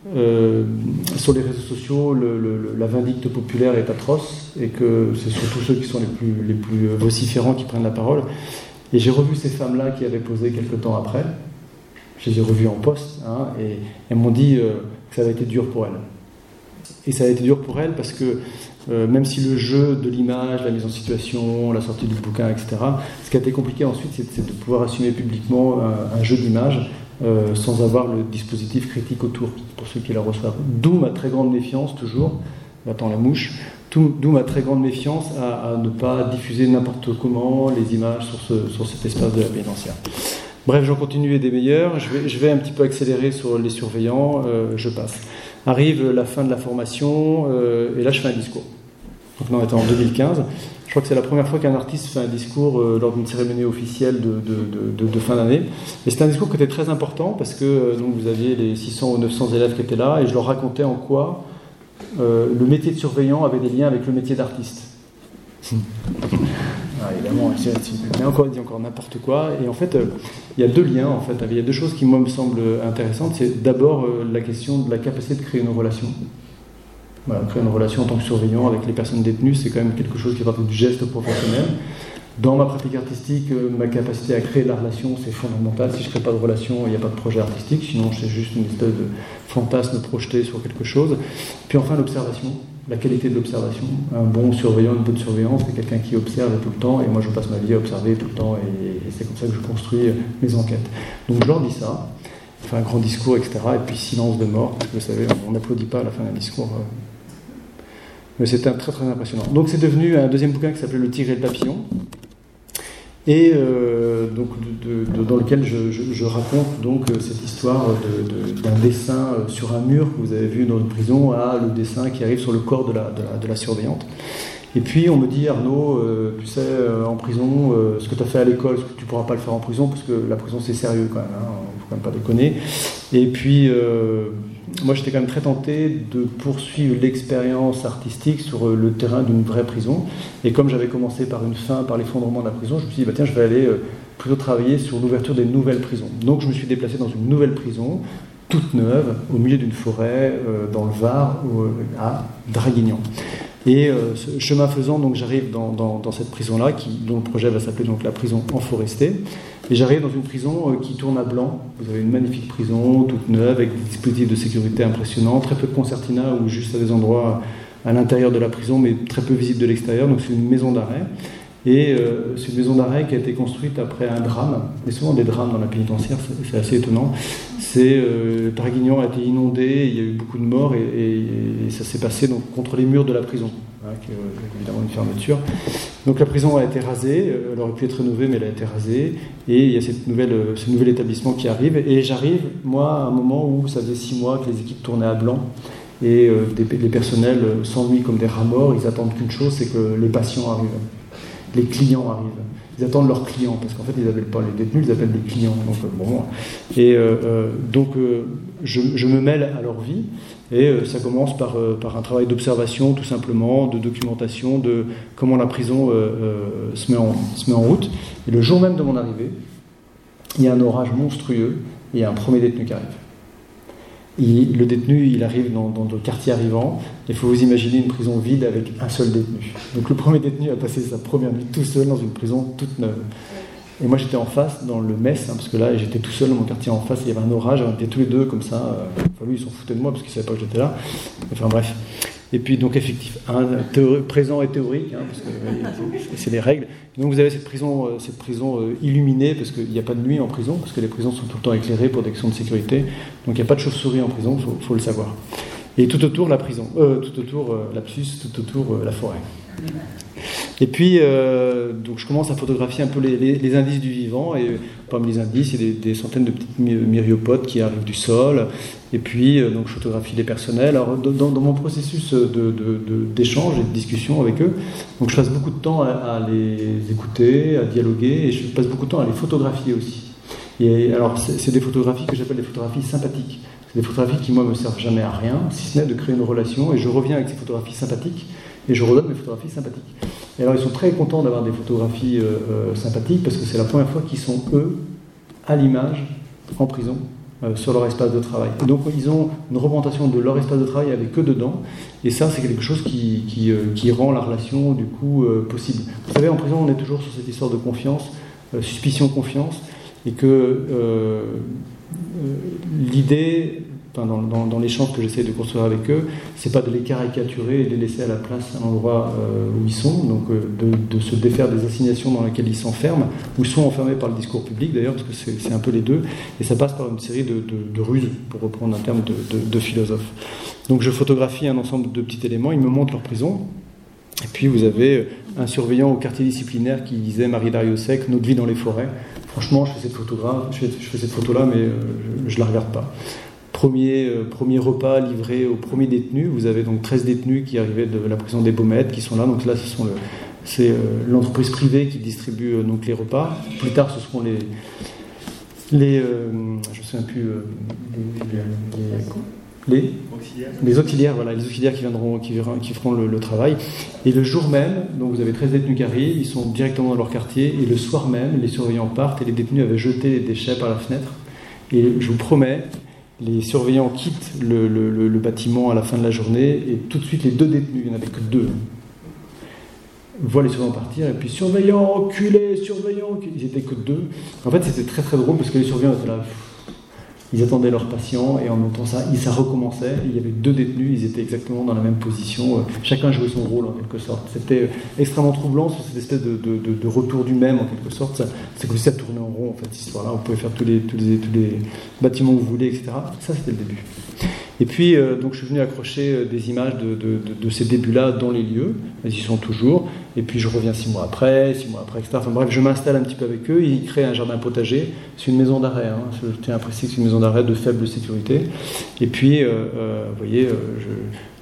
E: sur les réseaux sociaux, la vindicte populaire est atroce, et que c'est surtout ceux qui sont les plus vociférants qui prennent la parole. Et j'ai revu ces femmes-là qui avaient posé quelques temps après. Je les ai revues en poste, et elles m'ont dit que ça avait été dur pour elles. Et ça a été dur pour elles parce que même si le jeu de l'image, la mise en situation, la sortie du bouquin, etc., ce qui a été compliqué ensuite, c'est de pouvoir assumer publiquement un jeu d'image sans avoir le dispositif critique autour, pour ceux qui la reçoivent. D'où ma très grande méfiance, toujours, j'attends la mouche, d'où ma très grande méfiance à ne pas diffuser n'importe comment les images sur cet espace de la pénitentiaire. Bref, j'en continue et des meilleurs. Je vais un petit peu accélérer sur les surveillants, je passe. Arrive la fin de la formation, et là je fais un discours. Donc là on était en 2015. Je crois que c'est la première fois qu'un artiste fait un discours lors d'une cérémonie officielle de fin d'année. Et c'était un discours qui était très important parce que donc vous aviez les 600 ou 900 élèves qui étaient là, et je leur racontais en quoi le métier de surveillant avait des liens avec le métier d'artiste. Évidemment, il dit encore n'importe quoi. Et en fait, il y a 2 liens. En fait, il y a 2 choses qui moi me semblent intéressantes. C'est d'abord la question de la capacité de créer une relation. Voilà, créer une relation en tant que surveillant avec les personnes détenues, c'est quand même quelque chose qui fait partie du geste professionnel. Dans ma pratique artistique, ma capacité à créer de la relation, c'est fondamental. Si je ne crée pas de relation, il n'y a pas de projet artistique. Sinon, c'est juste une espèce de fantasme projeté sur quelque chose. Puis enfin, l'observation. La qualité de l'observation. Un bon surveillant, une bonne surveillance, c'est quelqu'un qui observe tout le temps, et moi je passe ma vie à observer tout le temps, et c'est comme ça que je construis mes enquêtes. Donc je leur dis ça, je fais un grand discours, etc., et puis silence de mort, parce que vous savez, on n'applaudit pas à la fin d'un discours. Mais c'était très très impressionnant. Donc c'est devenu un 2e bouquin qui s'appelait Le Tigre et le Papillon, et donc dans lequel je raconte donc cette histoire d'un dessin sur un mur que vous avez vu dans une prison à le dessin qui arrive sur le corps de la surveillante. Et puis on me dit, Arnaud, tu sais, en prison, ce que tu as fait à l'école, ce que tu ne pourras pas le faire en prison, parce que la prison c'est sérieux quand même, il ne faut quand même pas déconner. Et puis moi j'étais quand même très tenté de poursuivre l'expérience artistique sur le terrain d'une vraie prison. Et comme j'avais commencé par une fin, par l'effondrement de la prison, je me suis dit, tiens, je vais aller plutôt travailler sur l'ouverture des nouvelles prisons. Donc je me suis déplacé dans une nouvelle prison, toute neuve, au milieu d'une forêt, dans le Var, à Draguignan. Et chemin faisant, donc j'arrive dans cette prison-là, dont le projet va s'appeler donc la prison en Forester. Et j'arrive dans une prison qui tourne à blanc. Vous avez une magnifique prison, toute neuve, avec des dispositifs de sécurité impressionnants, très peu de concertina, ou juste à des endroits à l'intérieur de la prison, mais très peu visible de l'extérieur. Donc c'est une maison d'arrêt. Et c'est une maison d'arrêt qui a été construite après un drame. Il y a souvent des drames dans la pénitentiaire, c'est assez étonnant. Draguignan a été inondé, il y a eu beaucoup de morts, et ça s'est passé donc contre les murs de la prison, qui est évidemment une fermeture. Donc la prison a été rasée, elle aurait pu être rénovée, mais elle a été rasée, et il y a ce nouvel établissement qui arrive. Et j'arrive, moi, à un moment où ça faisait 6 mois que les équipes tournaient à blanc, et les personnels s'ennuient comme des rats morts. Ils attendent qu'une chose, c'est que les patients arrivent. Les clients arrivent. Ils attendent leurs clients, parce qu'en fait, ils n'appellent pas les détenus, ils appellent les clients. Donc, je me mêle à leur vie, et ça commence par un travail d'observation, tout simplement, de documentation, de comment la prison se met en route. Et le jour même de mon arrivée, il y a un orage monstrueux, et il y a un premier détenu qui arrive. Le détenu, il arrive dans le quartier arrivant. Il faut vous imaginer une prison vide avec un seul détenu. Donc le premier détenu a passé sa première nuit tout seul dans une prison toute neuve. Et moi j'étais en face, dans le Metz, parce que là j'étais tout seul dans mon quartier en face, il y avait un orage, on était tous les deux comme ça. Lui il s'en foutait de moi parce qu'il ne savait pas que j'étais là. Enfin bref. Et puis donc effectivement, présent et théorique, parce que c'est les règles. Et donc vous avez cette prison illuminée, parce qu'il n'y a pas de nuit en prison, parce que les prisons sont tout le temps éclairées pour des questions de sécurité. Donc il n'y a pas de chauve-souris en prison, faut le savoir. Et tout autour la prison, tout autour tout autour la forêt. Et puis, donc je commence à photographier un peu les indices du vivant, et parmi les indices, il y a des centaines de petites myriapodes qui arrivent du sol, et puis donc je photographie les personnels. Alors dans mon processus d'échange et de discussion avec eux, donc je passe beaucoup de temps à les écouter, à dialoguer, et je passe beaucoup de temps à les photographier aussi. Et alors c'est des photographies que j'appelle des photographies sympathiques. C'est des photographies qui moi me servent jamais à rien, si ce n'est de créer une relation, et je reviens avec ces photographies sympathiques. Et je redonne mes photographies sympathiques. Et alors ils sont très contents d'avoir des photographies sympathiques, parce que c'est la première fois qu'ils sont, eux, à l'image, en prison, sur leur espace de travail. Et donc ils ont une représentation de leur espace de travail avec eux dedans, et ça c'est quelque chose qui rend la relation du coup possible. Vous savez, en prison on est toujours sur cette histoire de confiance, suspicion-confiance, et que l'idée... dans l'échange que j'essaie de construire avec eux, c'est pas de les caricaturer et de les laisser à la place à l'endroit où ils sont, donc de se défaire des assignations dans lesquelles ils s'enferment, ou sont enfermés par le discours public d'ailleurs, parce que c'est un peu les deux, et ça passe par une série de ruses, pour reprendre un terme de philosophe. Donc je photographie un ensemble de petits éléments, ils me montrent leur prison, et puis vous avez un surveillant au quartier disciplinaire qui disait, Marie Dariussec, notre vie dans les forêts. Franchement, je fais cette photo-là, mais je la regarde pas. Premier repas livré aux premiers détenus. Vous avez donc 13 détenus qui arrivaient de la prison des Baumettes qui sont là. Donc là, c'est l'entreprise privée qui distribue donc les repas. Plus tard, ce seront je ne me souviens plus, les auxiliaires, voilà, les auxiliaires qui feront le travail. Et le jour même, donc vous avez 13 détenus qui arrivent, ils sont directement dans leur quartier, et le soir même, les surveillants partent, et les détenus avaient jeté les déchets par la fenêtre. Et je vous promets, les surveillants quittent le bâtiment à la fin de la journée, et tout de suite les 2 détenus, il n'y en avait que 2, voient les surveillants partir, et puis surveillants, enculés, surveillants, ils n'étaient que 2. En fait, c'était très très drôle, parce que les surveillants étaient là, ils attendaient leurs patients, et en même temps ça recommençait. Il y avait 2 détenus, ils étaient exactement dans la même position, chacun jouait son rôle en quelque sorte. C'était extrêmement troublant sur cette espèce de retour du même en quelque sorte. C'est comme si ça tournait en rond en fait, cette histoire-là. Vous pouvez faire tous les bâtiments que vous voulez, etc. Ça c'était le début. Et puis donc je suis venu accrocher des images de ces débuts-là dans les lieux. Ils y sont toujours. Et puis je reviens 6 mois après, etc. Enfin bref, je m'installe un petit peu avec eux. Ils créent un jardin potager. C'est une maison d'arrêt. Je tiens à préciser que c'est une maison d'arrêt de faible sécurité. Et puis, vous voyez,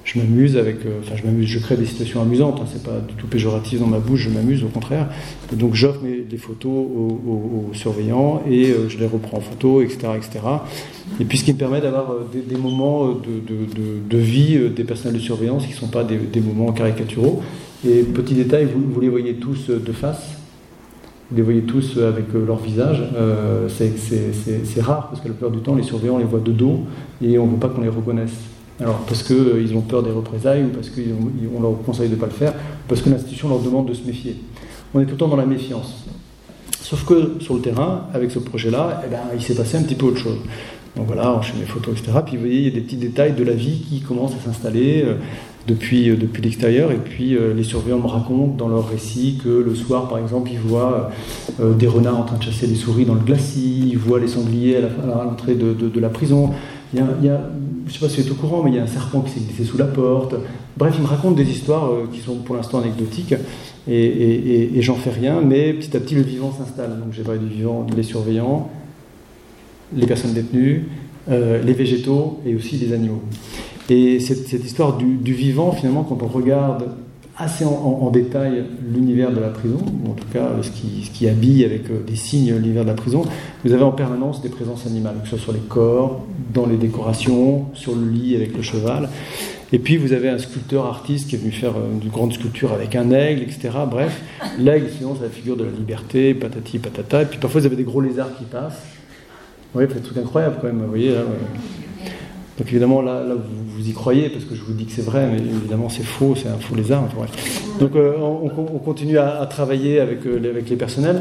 E: je m'amuse je crée des situations amusantes, hein, c'est pas du tout péjoratif dans ma bouche, je m'amuse au contraire. Et donc j'offre des photos aux surveillants et je les reprends en photo, etc., etc. Et puis ce qui me permet d'avoir des moments de vie des personnels de surveillance qui ne sont pas des moments caricaturaux. Et petit détail, vous les voyez tous de face. Vous les voyez tous avec leur visage. C'est rare parce que la plupart du temps, les surveillants les voient de dos et on ne veut pas qu'on les reconnaisse. Alors parce qu'ils ont peur des représailles ou parce qu'on leur conseille de ne pas le faire, parce que l'institution leur demande de se méfier. On est tout le temps dans la méfiance. Sauf que sur le terrain, avec ce projet-là, il s'est passé un petit peu autre chose. Donc voilà, on fait mes photos, etc. Puis vous voyez, il y a des petits détails de la vie qui commencent à s'installer depuis l'extérieur. Et puis les surveillants me racontent dans leur récit que le soir, par exemple, ils voient des renards en train de chasser les souris dans le glacis, ils voient les sangliers à l'entrée de la prison. Il y a, je ne sais pas si vous êtes au courant, mais il y a un serpent qui s'est glissé sous la porte. Bref, ils me racontent des histoires qui sont pour l'instant anecdotiques et j'en fais rien, mais petit à petit le vivant s'installe. Donc j'ai parlé du vivant, les surveillants, les personnes détenues, les végétaux et aussi les animaux. Et cette histoire du vivant, finalement, quand on regarde assez en détail l'univers de la prison, ou en tout cas ce qui habille avec des signes l'univers de la prison, vous avez en permanence des présences animales, que ce soit sur les corps, dans les décorations, sur le lit avec le cheval. Et puis vous avez un sculpteur artiste qui est venu faire une grande sculpture avec un aigle, etc. Bref, l'aigle, sinon c'est la figure de la liberté, patati patata. Et puis parfois vous avez des gros lézards qui passent. Oui, c'est des trucs incroyables quand même, vous voyez là. Ouais. Donc évidemment là vous y croyez parce que je vous dis que c'est vrai, mais évidemment c'est faux, c'est un faux lézard. Enfin, bref. Donc on continue à travailler avec les personnels.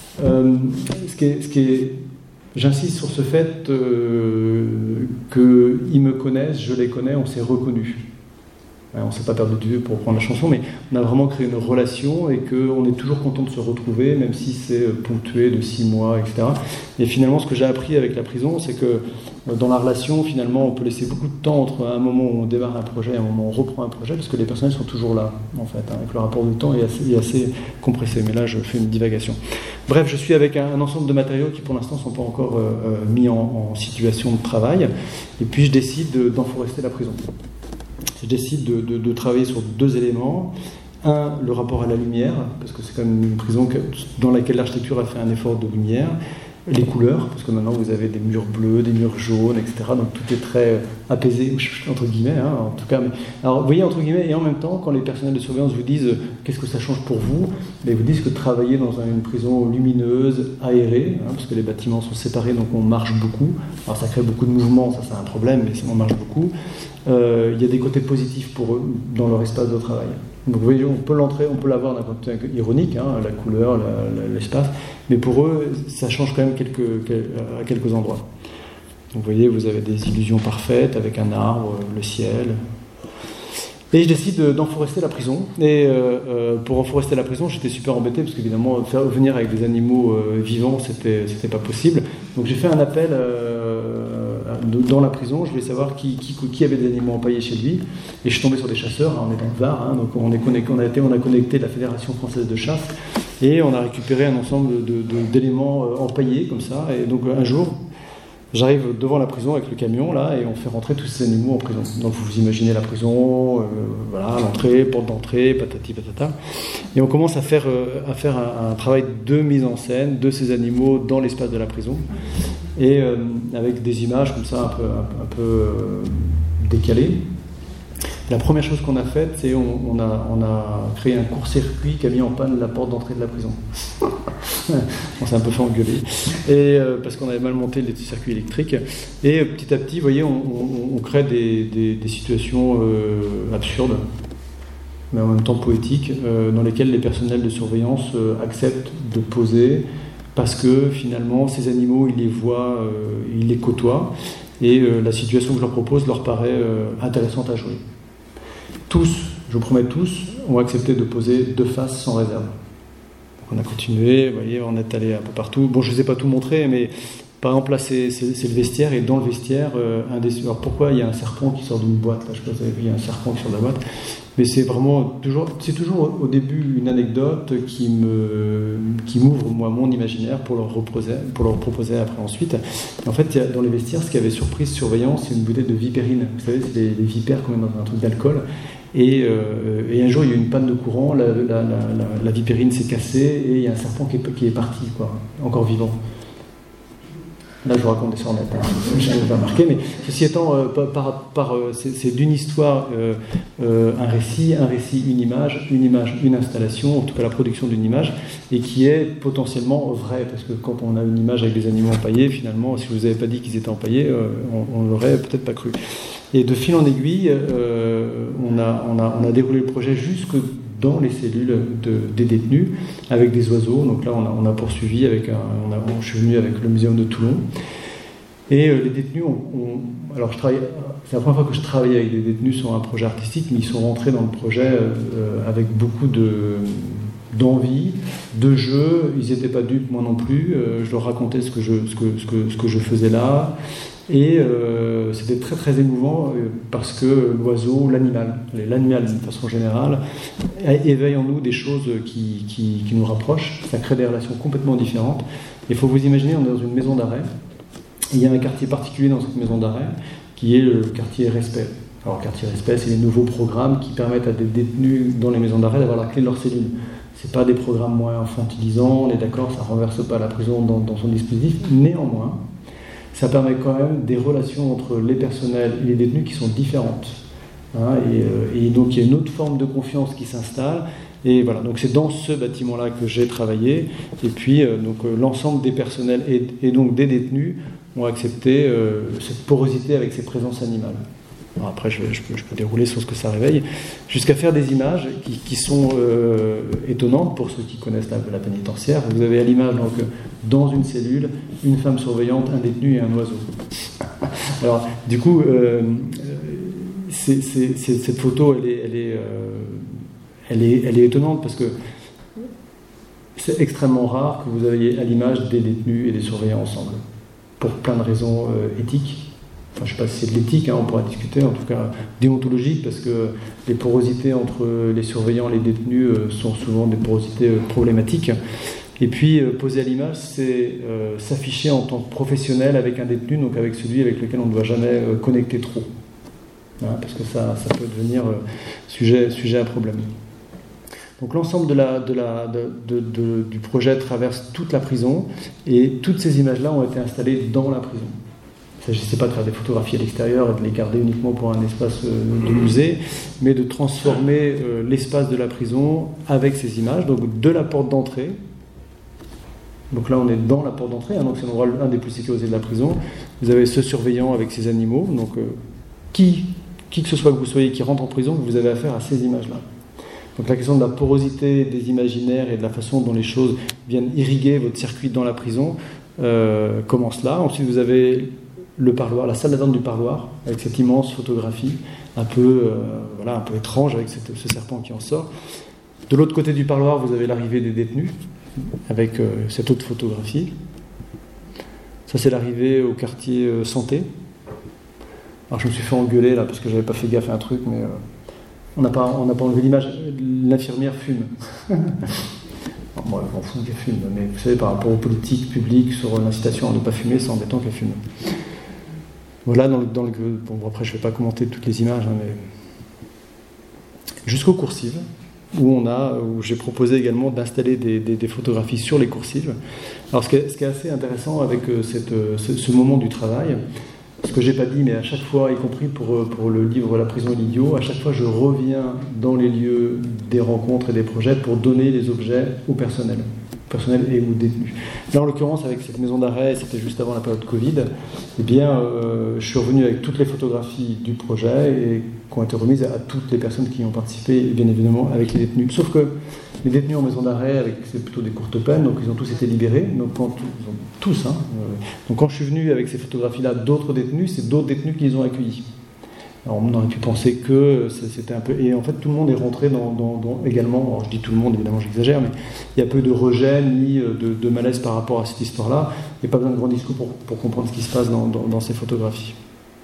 E: J'insiste sur ce fait qu'ils me connaissent, je les connais, on s'est reconnus. On ne s'est pas perdu de vue pour prendre la chanson, mais on a vraiment créé une relation et qu'on est toujours content de se retrouver, même si c'est ponctué de 6 mois, etc. Et finalement, ce que j'ai appris avec la prison, c'est que dans la relation, finalement, on peut laisser beaucoup de temps entre un moment où on démarre un projet et un moment où on reprend un projet, parce que les personnels sont toujours là, en fait, hein, avec le rapport de temps est assez compressé. Mais là, je fais une divagation. Bref, je suis avec un ensemble de matériaux qui, pour l'instant, ne sont pas encore mis en situation de travail. Et puis, je décide d'enforester la prison. Je décide de travailler sur 2 éléments. Un, le rapport à la lumière, parce que c'est quand même une prison dans laquelle l'architecture a fait un effort de lumière. Les couleurs, parce que maintenant vous avez des murs bleus, des murs jaunes, etc. Donc tout est très apaisé, entre guillemets, hein, en tout cas. Alors vous voyez, entre guillemets, et en même temps, quand les personnels de surveillance vous disent qu'est-ce que ça change pour vous, ils vous disent que travailler dans une prison lumineuse, aérée, hein, parce que les bâtiments sont séparés, donc on marche beaucoup. Alors ça crée beaucoup de mouvements, ça c'est un problème, mais on marche beaucoup. Il y a des côtés positifs pour eux dans leur espace de travail. Donc vous voyez, on peut l'avoir d'un point de vue ironique, hein, la couleur, l'espace, mais pour eux, ça change quand même à quelques endroits. Donc vous voyez, vous avez des illusions parfaites avec un arbre, le ciel. Et je décide d'enforester la prison. Et pour enforester la prison, j'étais super embêté parce qu'évidemment, faire venir avec des animaux vivants, c'était pas possible. Donc j'ai fait un appel dans la prison. Je voulais savoir qui avait des animaux empaillés chez lui. Et je suis tombé sur des chasseurs. On est dans le Var, hein, donc on a connecté la Fédération française de chasse et on a récupéré un ensemble d'éléments empaillés comme ça. Et donc un jour, j'arrive devant la prison avec le camion là et on fait rentrer tous ces animaux en prison. Donc vous imaginez la prison, voilà, l'entrée, porte d'entrée, patati patata. Et on commence à faire un travail de mise en scène de ces animaux dans l'espace de la prison et avec des images comme ça un peu décalées. La première chose qu'on a faite, c'est on a créé un court-circuit qui a mis en panne la porte d'entrée de la prison. On s'est un peu fait engueuler, et parce qu'on avait mal monté les circuits électriques. Et petit à petit, vous voyez, on crée des situations absurdes, mais en même temps poétiques, dans lesquelles les personnels de surveillance acceptent de poser, parce que finalement, ces animaux, ils les voient, ils les côtoient, et la situation que je leur propose leur paraît intéressante à jouer. Tous, je vous promets tous, ont accepté de poser de face sans réserve. Donc on a continué, vous voyez, on est allé un peu partout. Bon, je ne vous ai pas tout montré, mais Par exemple, là, c'est le vestiaire, et dans le vestiaire, alors pourquoi il y a un serpent qui sort d'une boîte? Là, je sais pas si vous avez vu, il y a un serpent qui sort de la boîte. Mais c'est vraiment toujours au début une anecdote qui m'ouvre moi mon imaginaire pour leur proposer après ensuite. Et en fait, dans les vestiaires, ce qui avait surpris ce surveillant, c'est une bouteille de vipérine. Vous savez, c'est des vipères qu'on met dans un truc d'alcool. Et un jour, il y a eu une panne de courant, la vipérine s'est cassée et il y a un serpent qui est parti, quoi, encore vivant. Là, je vous raconte des sornettes, je n'ai pas marqué, mais ceci étant, c'est d'une histoire un récit, une image, une installation, en tout cas la production d'une image, et qui est potentiellement vraie, parce que quand on a une image avec des animaux empaillés, finalement, si je ne vous avais pas dit qu'ils étaient empaillés, on ne l'aurait peut-être pas cru. Et de fil en aiguille, on a déroulé le projet jusque dans les cellules des détenus, avec des oiseaux. Donc là, on a poursuivi je suis venu avec le Muséum de Toulon. Et les détenus alors c'est la première fois que je travaille avec des détenus sur un projet artistique, mais ils sont rentrés dans le projet avec beaucoup d'envie, de jeu. Ils n'étaient pas dupes, moi non plus. Je leur racontais ce que je faisais là. Et c'était très très émouvant parce que l'oiseau, l'animal d'une façon générale, éveille en nous des choses qui nous rapprochent. Ça crée des relations complètement différentes. Il faut vous imaginer, on est dans une maison d'arrêt. Il y a un quartier particulier dans cette maison d'arrêt qui est le quartier Respect. Alors, le quartier Respect, c'est les nouveaux programmes qui permettent à des détenus dans les maisons d'arrêt d'avoir la clé de leur cellule. Ce n'est pas des programmes moins infantilisants, on est d'accord, ça ne renverse pas la prison dans son dispositif. Néanmoins, ça permet quand même des relations entre les personnels et les détenus qui sont différentes. Et donc, il y a une autre forme de confiance qui s'installe. Et voilà, donc c'est dans ce bâtiment-là que j'ai travaillé. Et puis, l'ensemble des personnels et donc des détenus ont accepté cette porosité avec ces présences animales. Alors après, je peux dérouler sur ce que ça réveille, jusqu'à faire des images qui sont étonnantes pour ceux qui connaissent la pénitentiaire. Vous avez à l'image, donc, dans une cellule, une femme surveillante, un détenu et un oiseau. Alors, du coup, cette photo, elle est étonnante parce que c'est extrêmement rare que vous ayez à l'image des détenus et des surveillants ensemble, pour plein de raisons éthiques. Enfin, je ne sais pas si c'est de l'éthique, on pourra discuter, en tout cas déontologique, parce que les porosités entre les surveillants et les détenus sont souvent des porosités problématiques. Et puis, poser à l'image, c'est s'afficher en tant que professionnel avec un détenu, donc avec celui avec lequel on ne doit jamais connecter trop. Parce que ça peut devenir sujet à problème. Donc l'ensemble du projet traverse toute la prison, et toutes ces images-là ont été installées dans la prison. Il ne s'agissait pas de faire des photographies à l'extérieur et de les garder uniquement pour un espace de musée, mais de transformer l'espace de la prison avec ces images, donc de la porte d'entrée. Donc là, on est dans la porte d'entrée, donc c'est l'endroit un des plus sécurisés de la prison. Vous avez ce surveillant avec ses animaux, donc qui que ce soit que vous soyez qui rentre en prison, vous avez affaire à ces images-là. Donc la question de la porosité des imaginaires et de la façon dont les choses viennent irriguer votre circuit dans la prison commence là. Ensuite, vous avez le parloir, la salle d'attente du parloir, avec cette immense photographie un peu étrange avec ce serpent qui en sort. De l'autre côté du parloir, vous avez l'arrivée des détenus avec cette autre photographie. Ça, c'est l'arrivée au quartier santé. Alors, je me suis fait engueuler là parce que j'avais pas fait gaffe à un truc, mais on n'a pas enlevé l'image. L'infirmière fume. Bon, on s'en fout qu'elle fume, mais vous savez, par rapport aux politiques publiques sur l'incitation à ne pas fumer, c'est embêtant qu'elle fume. Voilà, bon, après, je ne vais pas commenter toutes les images, mais jusqu'aux coursives, où j'ai proposé également d'installer des photographies sur les coursives. Alors, ce qui est assez intéressant avec ce moment du travail, ce que j'ai pas dit, mais à chaque fois, y compris pour le livre La prison et l'idiot, à chaque fois, je reviens dans les lieux des rencontres et des projets pour donner les objets au personnel et aux détenus. Là, en l'occurrence, avec cette maison d'arrêt, c'était juste avant la période Covid, je suis revenu avec toutes les photographies du projet et qui ont été remises à toutes les personnes qui y ont participé, et bien évidemment avec les détenus. Sauf que les détenus en maison d'arrêt, c'est plutôt des courtes peines, donc ils ont tous été libérés, donc donc quand je suis venu avec ces photographies-là d'autres détenus, c'est d'autres détenus qui les ont accueillis. Alors on aurait pu penser que c'était un peu... Et en fait, tout le monde est rentré également, alors je dis tout le monde, évidemment j'exagère, mais il y a peu de rejet ni de malaise par rapport à cette histoire-là. Il n'y a pas besoin de grands discours pour comprendre ce qui se passe dans ces photographies.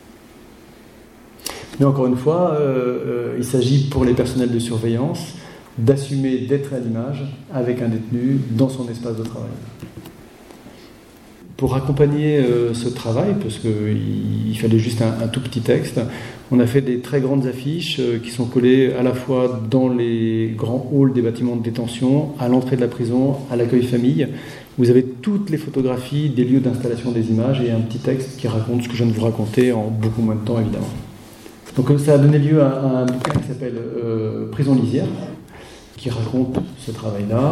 E: Mais encore une fois, il s'agit pour les personnels de surveillance d'assumer d'être à l'image avec un détenu dans son espace de travail. Pour accompagner ce travail, parce qu'il fallait juste un tout petit texte, on a fait des très grandes affiches qui sont collées à la fois dans les grands halls des bâtiments de détention, à l'entrée de la prison, à l'accueil famille. Vous avez toutes les photographies des lieux d'installation des images et un petit texte qui raconte ce que je viens de vous raconter en beaucoup moins de temps, évidemment. Donc ça a donné lieu à un bouquin qui s'appelle Prison lisière, qui raconte ce travail-là.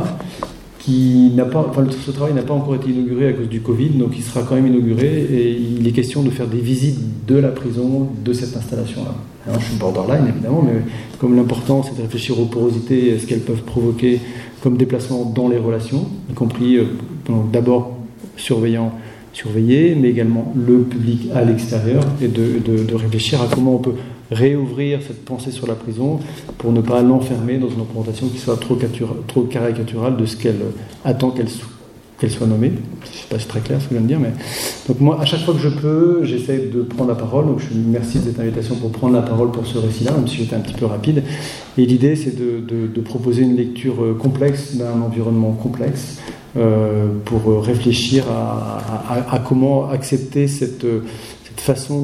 E: Ce travail n'a pas encore été inauguré à cause du Covid, donc il sera quand même inauguré et il est question de faire des visites de la prison, de cette installation-là. Alors, je suis borderline évidemment, mais comme l'important c'est de réfléchir aux porosités et ce qu'elles peuvent provoquer comme déplacement dans les relations, y compris d'abord surveillé, mais également le public à l'extérieur, et de réfléchir à comment on peut réouvrir cette pensée sur la prison pour ne pas l'enfermer dans une représentation qui soit trop caricaturale de ce qu'elle attend qu'elle soit nommée. Je ne sais pas si c'est très clair ce que je viens de dire, mais donc moi, à chaque fois que je peux, j'essaie de prendre la parole. Donc je merci de cette invitation pour prendre la parole pour ce récit-là, même si j'étais un petit peu rapide. Et l'idée, c'est de proposer une lecture complexe d'un environnement complexe pour réfléchir à comment accepter cette façon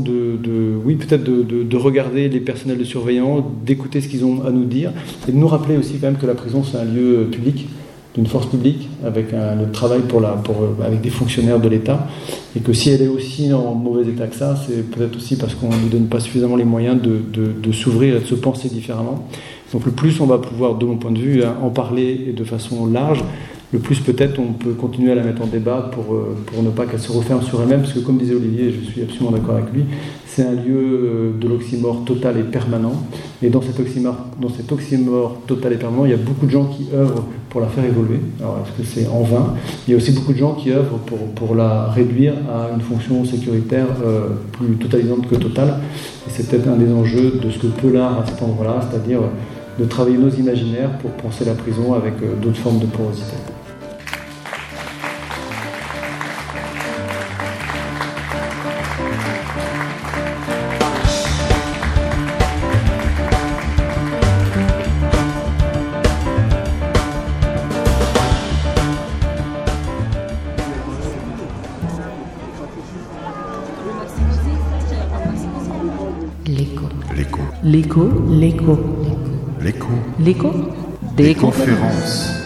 E: de regarder les personnels de surveillance, d'écouter ce qu'ils ont à nous dire, et de nous rappeler aussi quand même que la prison c'est un lieu public, d'une force publique, avec le travail avec des fonctionnaires de l'État, et que si elle est aussi en mauvais état que ça, c'est peut-être aussi parce qu'on ne lui donne pas suffisamment les moyens de s'ouvrir et de se penser différemment. Donc le plus on va pouvoir, de mon point de vue, en parler et de façon large, le plus peut-être on peut continuer à la mettre en débat pour ne pas qu'elle se referme sur elle-même, parce que comme disait Olivier, je suis absolument d'accord avec lui, c'est un lieu de l'oxymore total et permanent, et dans cet oxymore total et permanent, il y a beaucoup de gens qui œuvrent pour la faire évoluer. Alors est-ce que c'est en vain? Il y a aussi beaucoup de gens qui œuvrent pour la réduire à une fonction sécuritaire plus totalisante que totale, et c'est peut-être un des enjeux de ce que peut l'art à cet endroit-là, c'est-à-dire de travailler nos imaginaires pour penser la prison avec d'autres formes de porosité.
B: L'écho des conférences.